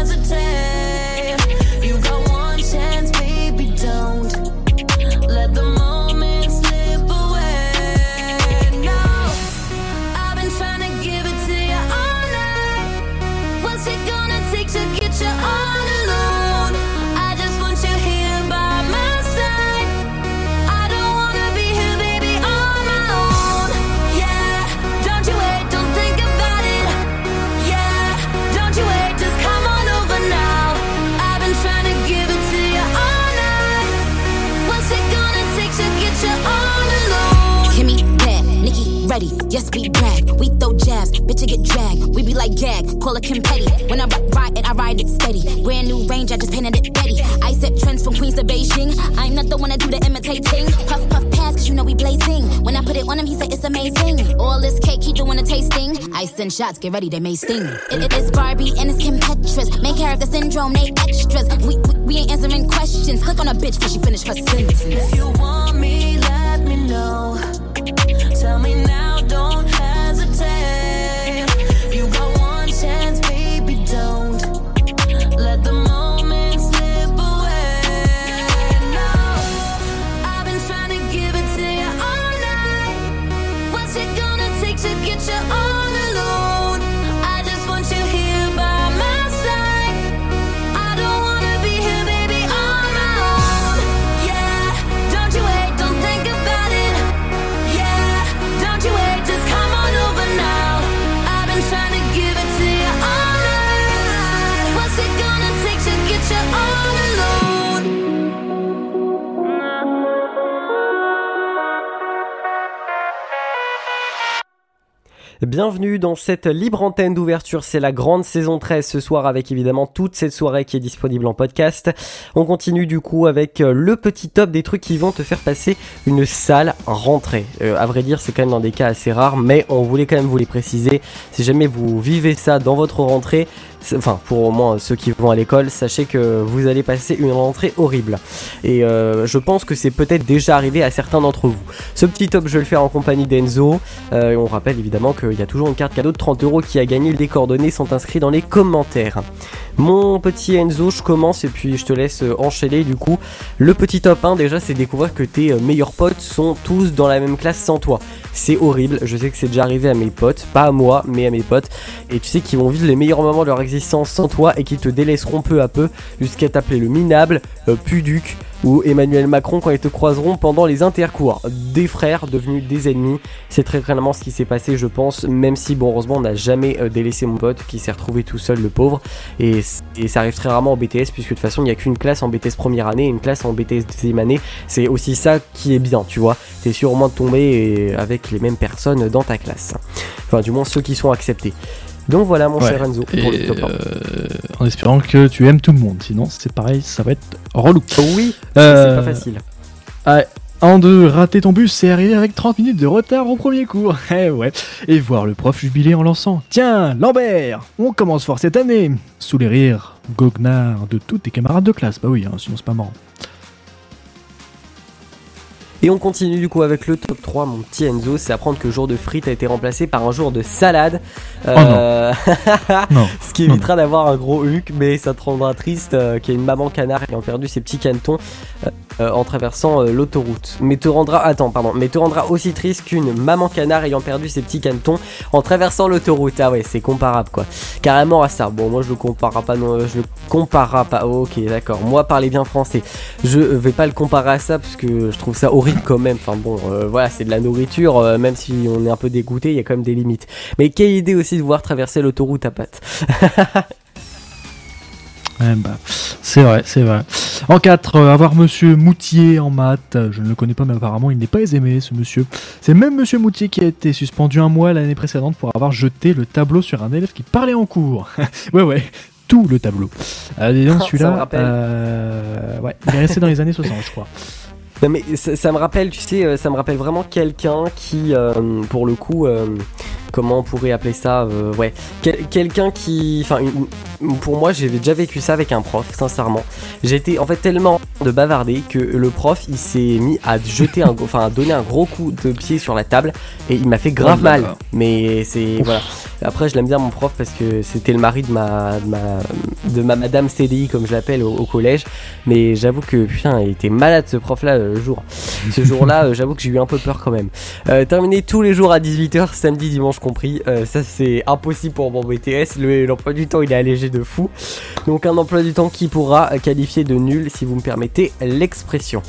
hesitate. You got one chance, baby, don't let the moment slip away. No, I've been trying to give it to you all night. What's it gonna take to get you all alone? I just want you here by my side. I don't wanna be here, baby, on my own. Yeah, don't you wait, don't think about it. Yeah, don't you wait, just come on over now. I've been trying to give it to you all night. What's it gonna take to get you all alone? Kimmy bad, Nikki ready, yes we brag. We throw jabs, bitch I get dragged. We be like gag, call it Kim Petty. When I ride, ride it, I ride it steady. Brand new range, I just painted it Betty. I set trends from Queens to Beijing. I'm not the one that do the imitating. Puff puff pass, cause you know we blazing. When I put it on him, he said it's amazing. All this cake, he doing a tasting. I send shots, get ready, they may sting. It, it is Barbie and it's Kim Petras. Main character syndrome, they extras. We, we, we ain't answering questions. Click on a bitch before she finish her sentence. If you want me, let me know. Tell me now, don't hesitate. You got one chance, baby, don't let the moment slip away. No, I've been trying to give it to you all night. What's it gonna take to get you all alone? I just want you here by my side. I don't wanna be here, baby, on my own. Yeah, don't you wait, don't think about it. Yeah, don't you wait, just come on over now. I've been trying to give it to you all night. What's it gonna take to get you all alone? Bienvenue dans cette libre antenne d'ouverture, c'est la grande saison treize ce soir avec évidemment toute cette soirée qui est disponible en podcast. On continue du coup avec le petit top des trucs qui vont te faire passer une sale rentrée. Euh, à vrai dire c'est quand même dans des cas assez rares mais on voulait quand même vous les préciser. Si jamais vous vivez ça dans votre rentrée, enfin pour au moins ceux qui vont à l'école, sachez que vous allez passer une rentrée horrible. Et euh, je pense que c'est peut-être déjà arrivé à certains d'entre vous. Ce petit top je vais le faire en compagnie d'Enzo. Euh, et on rappelle évidemment qu'il y a toujours une carte cadeau de trente euros qui a gagné. Les coordonnées sont inscrites dans les commentaires. Mon petit Enzo, je commence et puis je te laisse euh, enchaîner du coup. Le petit top un déjà, c'est découvrir que tes euh, meilleurs potes sont tous dans la même classe sans toi. C'est horrible, je sais que c'est déjà arrivé à mes potes, pas à moi mais à mes potes. Et tu sais qu'ils vont vivre les meilleurs moments de leur existence sans toi et qu'ils te délaisseront peu à peu jusqu'à t'appeler le minable, euh, puduc ou Emmanuel Macron quand ils te croiseront pendant les intercours. Des frères devenus des ennemis, c'est très clairement ce qui s'est passé je pense, même si bon heureusement on n'a jamais euh, délaissé mon pote qui s'est retrouvé tout seul le pauvre. Et, et ça arrive très rarement en B T S puisque de toute façon il n'y a qu'une classe en B T S première année et une classe en B T S deuxième année. C'est aussi ça qui est bien, tu vois. T'es sûr au moins de tomber avec les mêmes personnes dans ta classe. Enfin du moins ceux qui sont acceptés. Donc voilà mon Ouais. cher Enzo pour le Et, top un. euh, en espérant que tu aimes tout le monde, sinon c'est pareil, ça va être relou. Oui, Euh, c'est pas facile. Ouais. En deux, rater ton bus, c'est arriver avec trente minutes de retard au premier cours. Eh ouais. Et voir le prof jubiler en lançant: Tiens, Lambert, on commence fort cette année. Sous les rires goguenards de tous tes camarades de classe. Bah oui, hein, sinon c'est pas marrant. Et on continue du coup avec le top trois, mon petit Enzo, c'est apprendre que le jour de frites a été remplacé par un jour de salade. Euh... Non. Ce qui évitera d'avoir un gros huc, mais ça te rendra triste euh, qu'il y ait une maman canard ayant perdu ses petits canetons euh, euh, en traversant euh, l'autoroute. Mais te rendra, attends, pardon, mais te rendra aussi triste qu'une maman canard ayant perdu ses petits canetons en traversant l'autoroute. Ah ouais, c'est comparable quoi. Carrément à ça. Bon, moi je le comparerai pas, non, je le comparerai pas. Oh, ok, d'accord. Moi, parler bien français, je vais pas le comparer à ça parce que je trouve ça horrible quand même. Enfin bon, euh, voilà, c'est de la nourriture, euh, même si on est un peu dégoûté, il y a quand même des limites. Mais quelle idée aussi de voir traverser l'autoroute à pattes. Eh bah, c'est vrai, c'est vrai. En quatre, euh, avoir monsieur Moutier en maths. Je ne le connais pas, mais apparemment il n'est pas aimé ce monsieur. C'est même monsieur Moutier qui a été suspendu un mois l'année précédente pour avoir jeté le tableau sur un élève qui parlait en cours. Ouais, ouais. Tout le tableau. Euh, et donc Ça me celui-là, rappelle. euh, ouais, il est resté dans les années soixante, je crois. Non mais ça, ça me rappelle, tu sais, euh, ça me rappelle vraiment quelqu'un qui, euh, pour le coup, euh, comment on pourrait appeler ça, euh, ouais, quel- quelqu'un qui, enfin, une- pour moi, j'ai déjà vécu ça avec un prof, sincèrement. J'ai été en fait tellement de bavarder que le prof, il s'est mis à jeter un, enfin, à donner un gros coup de pied sur la table et il m'a fait grave Oh là mal. là. Mais c'est voilà. Après, je l'aime bien mon prof parce que c'était le mari de ma, de ma, de ma madame C D I comme je l'appelle au, au collège. Mais j'avoue que putain, il était malade ce prof-là euh, le jour. Ce jour-là, euh, j'avoue que j'ai eu un peu peur quand même. Euh, terminer tous les jours à dix-huit heures, samedi, dimanche compris. Euh, ça, c'est impossible pour mon B T S. Le- L'emploi du temps, il est allégé de fou. Donc un emploi du temps qui pourra qualifier de nul si vous me permettez l'expression.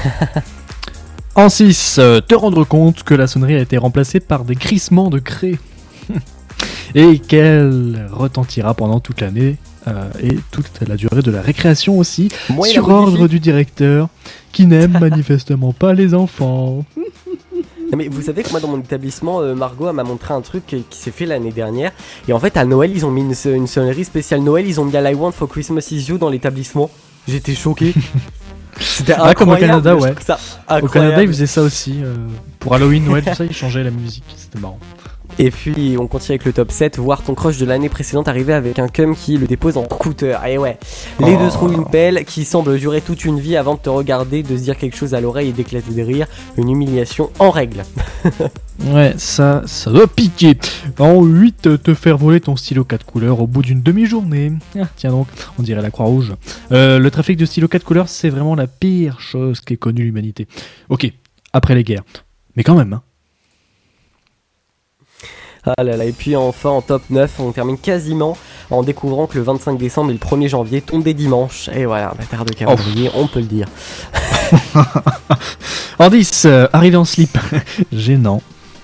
En six, euh, te rendre compte que la sonnerie a été remplacée par des crissements de craie. Et qu'elle retentira pendant toute l'année euh, et toute la durée de la récréation aussi, Moi, il sur a modifié. ordre du directeur qui n'aime manifestement pas les enfants. Non, mais vous savez que moi dans mon établissement, euh, Margot elle m'a montré un truc qui, qui s'est fait l'année dernière. Et en fait à Noël ils ont mis une, une sonnerie spéciale Noël, ils ont mis I Want for Christmas Is You dans l'établissement. J'étais choqué. C'était Ah, comme au incroyable, Canada, je ouais. trouve ça Au incroyable. Canada, ils faisaient ça aussi. euh, pour Halloween, Noël, tout ça, ils changeaient la musique. C'était marrant. Et puis on continue avec le top sept, voir ton crush de l'année précédente arriver avec un cum qui le dépose en scooter. Et ouais, les Oh. deux trouvent une pelle qui semble durer toute une vie avant de te regarder, de se dire quelque chose à l'oreille et d'éclater de rire. Une humiliation en règle. Ouais, ça, ça doit piquer. En huit, te faire voler ton stylo quatre couleurs au bout d'une demi-journée. Ah, tiens donc, on dirait la Croix-Rouge. Euh, le trafic de stylos quatre couleurs, c'est vraiment la pire chose qu'ait connue l'humanité. Ok, après les guerres. Mais quand même, hein. Ah là là, et puis enfin en top neuf, on termine quasiment en découvrant que le vingt-cinq décembre et le premier janvier tombaient dimanche. Et voilà, bâtard de calendrier, on peut le dire. En dix, euh, arriver en slip. Gênant.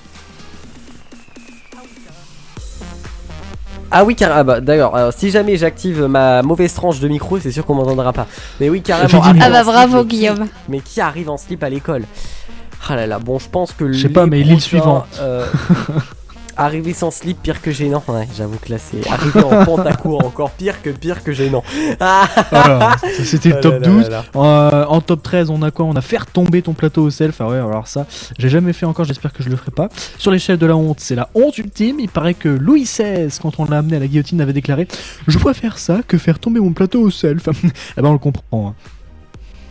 Ah oui, carrément. Ah bah, d'accord. Alors, si jamais j'active ma mauvaise tranche de micro, c'est sûr qu'on m'entendra pas. Mais oui, carrément. Ah bah, arriver en bravo, slip, mais qui- Guillaume. Mais qui arrive en slip à l'école? Ah là là, bon, je pense que Je sais les pas, mais l'île prochains, suivante. euh, arriver sans slip, pire que gênant. Ouais, j'avoue que là, c'est arriver en pantacourt, encore pire que pire que gênant. Ah, Voilà, ça, c'était le Ah top là là douze. là Euh, en top treize, on a quoi? On a faire tomber ton plateau au self. Ah ouais, alors ça, j'ai jamais fait encore, j'espère que je le ferai pas. Sur l'échelle de la honte, c'est la honte ultime. Il paraît que Louis seize, quand on l'a amené à la guillotine, avait déclaré: je préfère ça que faire tomber mon plateau au self. Eh ben, on le comprend. Hein.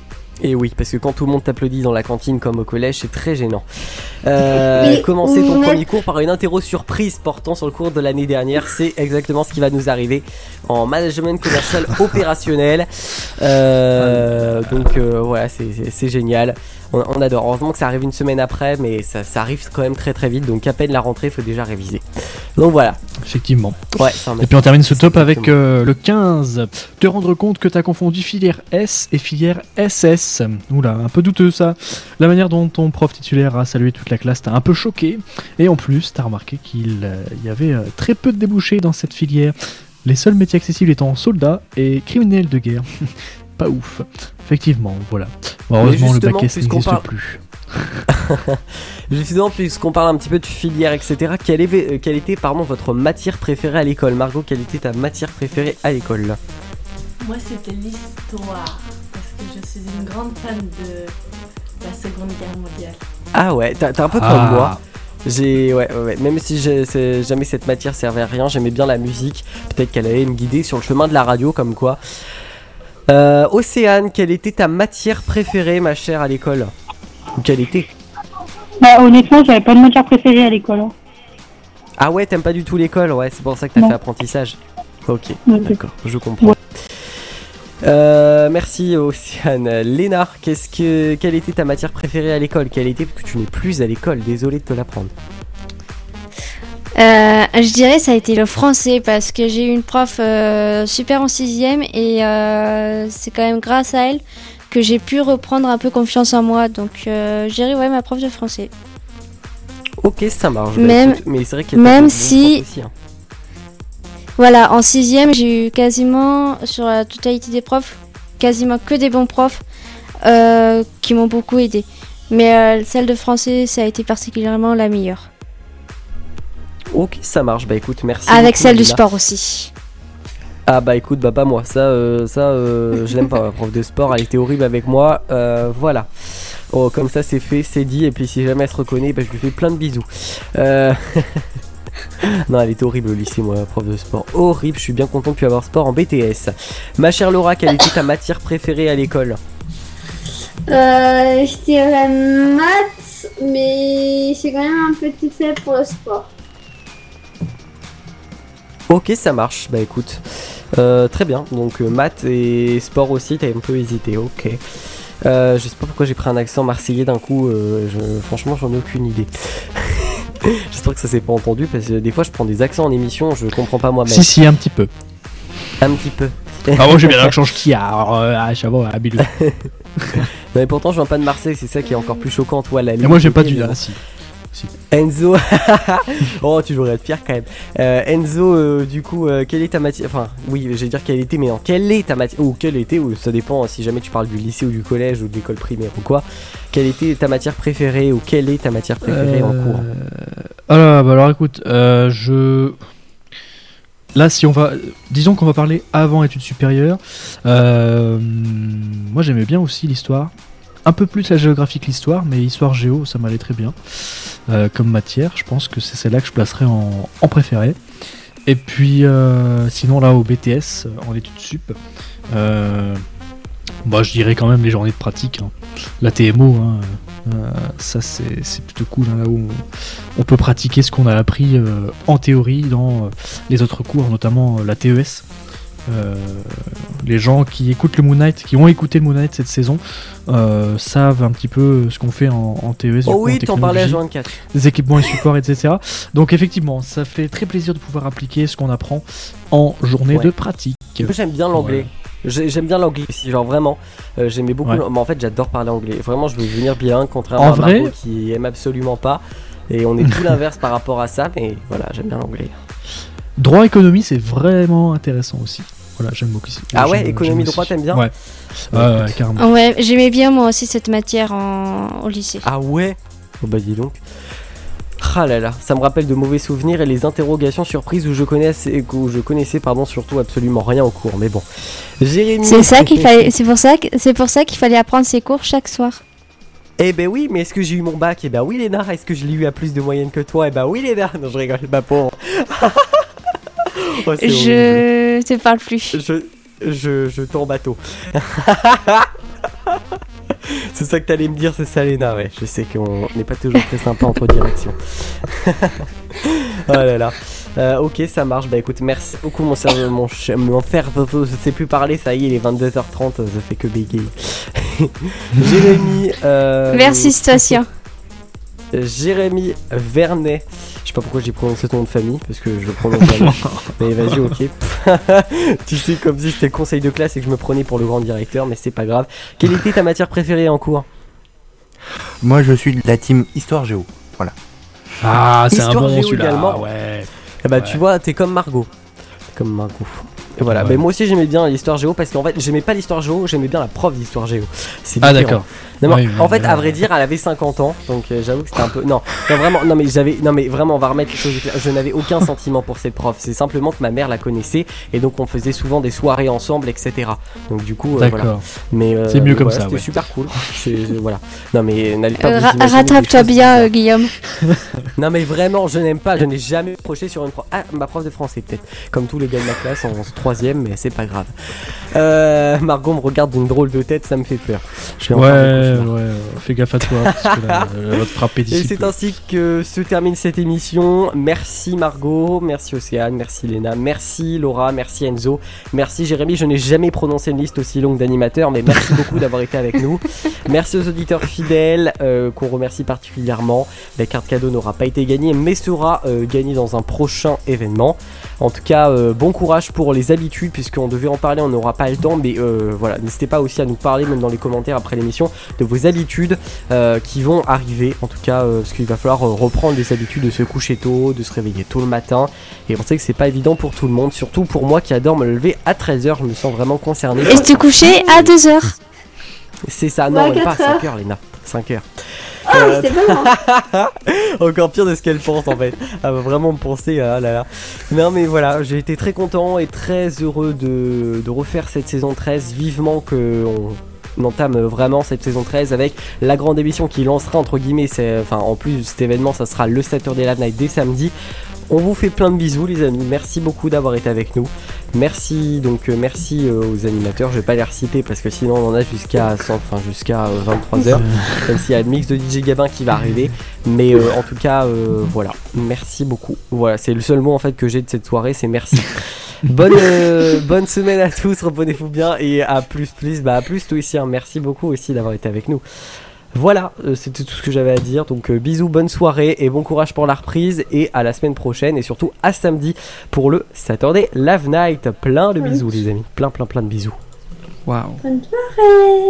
Et oui, parce que quand tout le monde t'applaudit dans la cantine comme au collège, c'est très gênant. Euh, Mais- commencer ton mais- premier cours par une interro surprise portant sur le cours de l'année dernière, c'est exactement ce qui va nous arriver en management commercial opérationnel. Euh, donc euh, voilà, c'est, c'est, c'est génial. On, on adore. Heureusement que ça arrive une semaine après, mais ça, ça arrive quand même très très vite. Donc à peine la rentrée, il faut déjà réviser. Donc voilà. Effectivement. Ouais, ça en Et est- puis on termine ce top avec Exactement. euh, le quinze. Te rendre compte que tu as confondu filière S et filière S S. Oula, un peu douteux ça. La manière dont ton prof titulaire a salué toute la classe t'a un peu choqué. Et en plus, t'as remarqué qu'il euh, y avait euh, très peu de débouchés dans cette filière. Les seuls métiers accessibles étant soldats et criminels de guerre. Pas ouf. Effectivement, voilà. Bon, heureusement, le justement, bac S puisqu'on n'existe parle- plus. Justement, puisqu'on parle un petit peu de filière, et cetera, quelle, est, euh, quelle était pardon, votre matière préférée à l'école? Margot, quelle était ta matière préférée à l'école? Moi, c'était l'histoire. Parce que je suis une grande fan de la Seconde Guerre mondiale. Ah ouais, t'as, t'as un peu Ah. comme moi. J'ai, ouais, ouais, ouais. Même si j'ai, c'est- jamais cette matière servait à rien, j'aimais bien la musique. Peut-être qu'elle allait me guider sur le chemin de la radio, comme quoi. Euh, Océane, quelle était ta matière préférée, ma chère, à l'école? Ou quelle était? Bah, honnêtement, j'avais pas de matière préférée à l'école. hein. Ah ouais, t'aimes pas du tout l'école? Ouais, c'est pour ça que t'as Non. fait apprentissage. Ok, Ok. d'accord, je comprends. Euh, merci Océane. Léna, qu'est-ce que, quelle était ta matière préférée à l'école? Quelle était, parce que tu n'es plus à l'école, désolé de te l'apprendre. Euh, je dirais ça a été le français parce que j'ai eu une prof euh, super en sixième et euh, c'est quand même grâce à elle que j'ai pu reprendre un peu confiance en moi. Donc euh, je dirais ouais ma prof de français. Ok, ça marche. Bah, Même- écoute, mais c'est vrai qu'il y a même pas de bons si- profs aussi, hein. Voilà, en sixième j'ai eu quasiment sur la totalité des profs, quasiment que des bons profs euh, qui m'ont beaucoup aidé. Mais euh, celle de français ça a été particulièrement la meilleure. Ok, ça marche. Bah écoute, merci. Avec beaucoup, celle du Léna. sport aussi. Ah bah écoute, bah pas moi. Ça, euh, ça, euh, je l'aime pas. Ma prof de sport, elle était horrible avec moi. Euh, voilà. Oh, comme ça c'est fait, c'est dit. Et puis si jamais elle se reconnaît, bah je lui fais plein de bisous. Euh... non, elle était horrible au lycée, moi, la prof de sport. Horrible. Je suis bien content de plus avoir sport en B T S. Ma chère Laura, quelle était ta matière préférée à l'école? Euh, je dirais maths, mais j'ai quand même un petit fait pour le sport. Ok, ça marche. Bah écoute, euh, très bien. Donc euh, maths et sport aussi, t'as un peu hésité. Ok. Euh, je sais pas pourquoi j'ai pris un accent marseillais d'un coup. euh, je- franchement, j'en ai aucune idée. J'espère que ça s'est pas entendu parce que des fois, je prends des accents en émission, je comprends pas moi-même. Si, si, un petit peu. Un petit peu. Ah, moi j'ai bien l'accent qui a. Alors, euh, ah, chapeau, ah, bilou. Mais pourtant, je viens pas de Marseille, c'est ça qui est encore plus choquant, toi. La Et moi j'ai pas du. mais Ah, bon. si. Si. Enzo, oh tu devrais être fier quand même. Euh, Enzo, euh, du coup, euh, quelle est ta matière? Enfin, oui, je vais dire quelle était, mais non, quelle est ta matière? Ou quelle était, ou ça dépend si jamais tu parles du lycée ou du collège ou de l'école primaire ou quoi. Quelle était ta matière préférée ou quelle est ta matière préférée en cours? Ah, bah alors écoute, euh, je. Là, si on va. Disons qu'on va parler avant études supérieures. Euh, Moi j'aimais bien aussi l'histoire. Un peu plus la géographie que l'histoire, mais histoire géo, ça m'allait très bien. Euh, comme matière, je pense que c'est celle-là que je placerai en, en préféré. Et puis, euh, sinon, là, au B T S, euh, en études sup, euh, bah, je dirais quand même les journées de pratique. Hein. La T M O, hein, euh, ça c'est c'est plutôt cool, hein, là où on, on peut pratiquer ce qu'on a appris euh, en théorie dans euh, les autres cours, notamment euh, la T E S. Euh, les gens qui écoutent le Moon Knight, qui ont écouté le Moon Knight cette saison, euh, savent un petit peu ce qu'on fait en, en T E S. du Oh coup, oui, en t'en parlais à technologie, Joan quatre. des équipements et supports, et cetera. Donc effectivement, ça fait très plaisir de pouvoir appliquer ce qu'on apprend en journée Ouais. de pratique. Moi, j'aime bien l'anglais. J'ai- J'aime bien l'anglais aussi, genre vraiment. Euh, J'aimais beaucoup. Ouais. l'an- Mais en fait, j'adore parler anglais. Vraiment, je veux devenir bilingue, contrairement En à Margot vrai- qui aime absolument pas. Et on est tout l'inverse par rapport à ça, mais voilà, j'aime bien l'anglais. Droit économie, c'est vraiment intéressant aussi. Voilà, j'aime beaucoup. Ah ouais, j'aime- économie j'aime droit, aussi. t'aimes bien? Ouais, ouais, ouais, carrément. Ouais, j'aimais bien moi aussi cette matière en... au lycée. Ah ouais? Oh bah dis donc. Ah là là, ça me rappelle de mauvais souvenirs et les interrogations surprises où je connaissais, où je connaissais pardon, surtout absolument rien au cours. Mais bon. Jérémy. C'est ça qu'il fallait. C'est pour ça que c'est pour ça qu'il fallait apprendre ses cours chaque soir. Eh ben oui, mais est-ce que j'ai eu mon bac? Eh ben oui, Léna. Est-ce que je l'ai eu à plus de moyenne que toi? Eh ben oui, Léna. Non, je rigole, ma pauvre. Oh, c'est horrible. Je te parle plus. Je, je, je tombe bateau. C'est ça que t'allais me dire, c'est ça, Léna, ouais. Je sais qu'on n'est pas toujours très sympa entre directions. Oh là là. Euh, ok, ça marche. Bah écoute, merci beaucoup, mon cerveau, mon, ch- mon fer, je sais plus parler. Ça y est, il est vingt-deux heures trente, ça fait que bégayer. Jérémy. Euh, Merci, Station. Jérémy Vernet. Je sais pas pourquoi j'ai prononcé ton nom de famille, parce que je le prononce jamais. Mais vas-y, ok. Tu sais, comme si c'était le conseil de classe et que je me prenais pour le grand directeur, mais c'est pas grave. Quelle était ta matière préférée en cours? Moi, je suis de la team Histoire Géo. Voilà. Ah, c'est un Histoire bon géo celui-là. également. Ouais. Eh bah Ouais. tu vois, t'es comme Margot. T'es comme Margot. Et voilà, Ouais. mais moi aussi j'aimais bien l'histoire géo parce qu'en fait j'aimais pas l'histoire géo, j'aimais bien la prof d'histoire géo. C'est Ah, différent. d'accord. Non, mais Oui, en mais fait, là- à vrai dire, elle avait cinquante ans, donc euh, j'avoue que c'était un peu. Non, non, vraiment, non, mais j'avais. Non, mais vraiment, on va remettre les choses au clair. Je n'avais aucun sentiment pour cette prof. C'est simplement que ma mère la connaissait et donc on faisait souvent des soirées ensemble, et cetera. Donc du coup, euh, D'accord. voilà. Mais euh, C'est mieux mais comme voilà, ça, C'était ouais. super cool. C'est- c'est- voilà. Non, mais n'allez pas Euh, vous ra- imaginer des Rattrape-toi choses bien, bizarres. euh, Guillaume. Non mais vraiment, je n'aime pas, je n'ai jamais reproché sur une prof. Ah, ma prof de français peut-être, comme tous les gars de ma classe en troisième, mais c'est pas grave. Euh, Margot me regarde d'une drôle de tête, ça me fait peur. Je vais en Ouais, faire des cauchemars. ouais, fais gaffe à toi, parce que là, elle va te frapper Et d'ici c'est peu. ainsi que se termine cette émission. Merci Margot, merci Océane, merci Léna, merci Laura, merci Enzo, merci Jérémy. Je n'ai jamais prononcé une liste aussi longue d'animateurs, mais merci beaucoup d'avoir été avec nous. Merci aux auditeurs fidèles euh, qu'on remercie particulièrement. La carte cadeau n'aura pas été gagnée, mais sera euh, gagnée dans un prochain événement. En tout cas, euh, bon courage pour les habitudes, puisqu'on devait en parler, on n'aura pas le temps, mais euh, voilà, n'hésitez pas aussi à nous parler, même dans les commentaires après l'émission, de vos habitudes euh, qui vont arriver, en tout cas, euh, parce qu'il va falloir euh, reprendre les habitudes de se coucher tôt, de se réveiller tôt le matin, et on sait que c'est pas évident pour tout le monde, surtout pour moi qui adore me lever à treize heures, je me sens vraiment concerné. Et se coucher à deux heures. C'est ça, Ouais, non, même pas à quatre cinq heures. heures, Léna, cinq heures. Oh, Euh, c'est bon. Encore pire de ce qu'elle pense en fait. Elle va vraiment me penser, ah là là. Non mais voilà, j'ai été très content et très heureux de, de refaire cette saison treize. Vivement que on entame vraiment cette saison treize avec la grande émission qui lancera entre guillemets, c'est, enfin en plus de cet événement, ça sera le Saturday Live Night dès samedi. On vous fait plein de bisous les amis, merci beaucoup d'avoir été avec nous. Merci donc euh, merci euh, aux animateurs, je vais pas les reciter parce que sinon on en a jusqu'à cent, enfin jusqu'à euh, vingt-trois heures, même s'il y a le mix de D J Gabin qui va arriver. Mais euh, en tout cas euh, voilà, merci beaucoup. Voilà, c'est le seul mot en fait que j'ai de cette soirée, c'est merci. Bonne, euh, bonne semaine à tous, reposez-vous bien et à plus plus, bah à plus toi aussi, hein. Merci beaucoup aussi d'avoir été avec nous. Voilà, euh, c'était tout ce que j'avais à dire. Donc euh, bisous, bonne soirée et bon courage pour la reprise. Et à la semaine prochaine et surtout à samedi pour le Saturday Live Night. Plein de bisous les amis, plein plein plein de bisous. Waouh. Bonne soirée.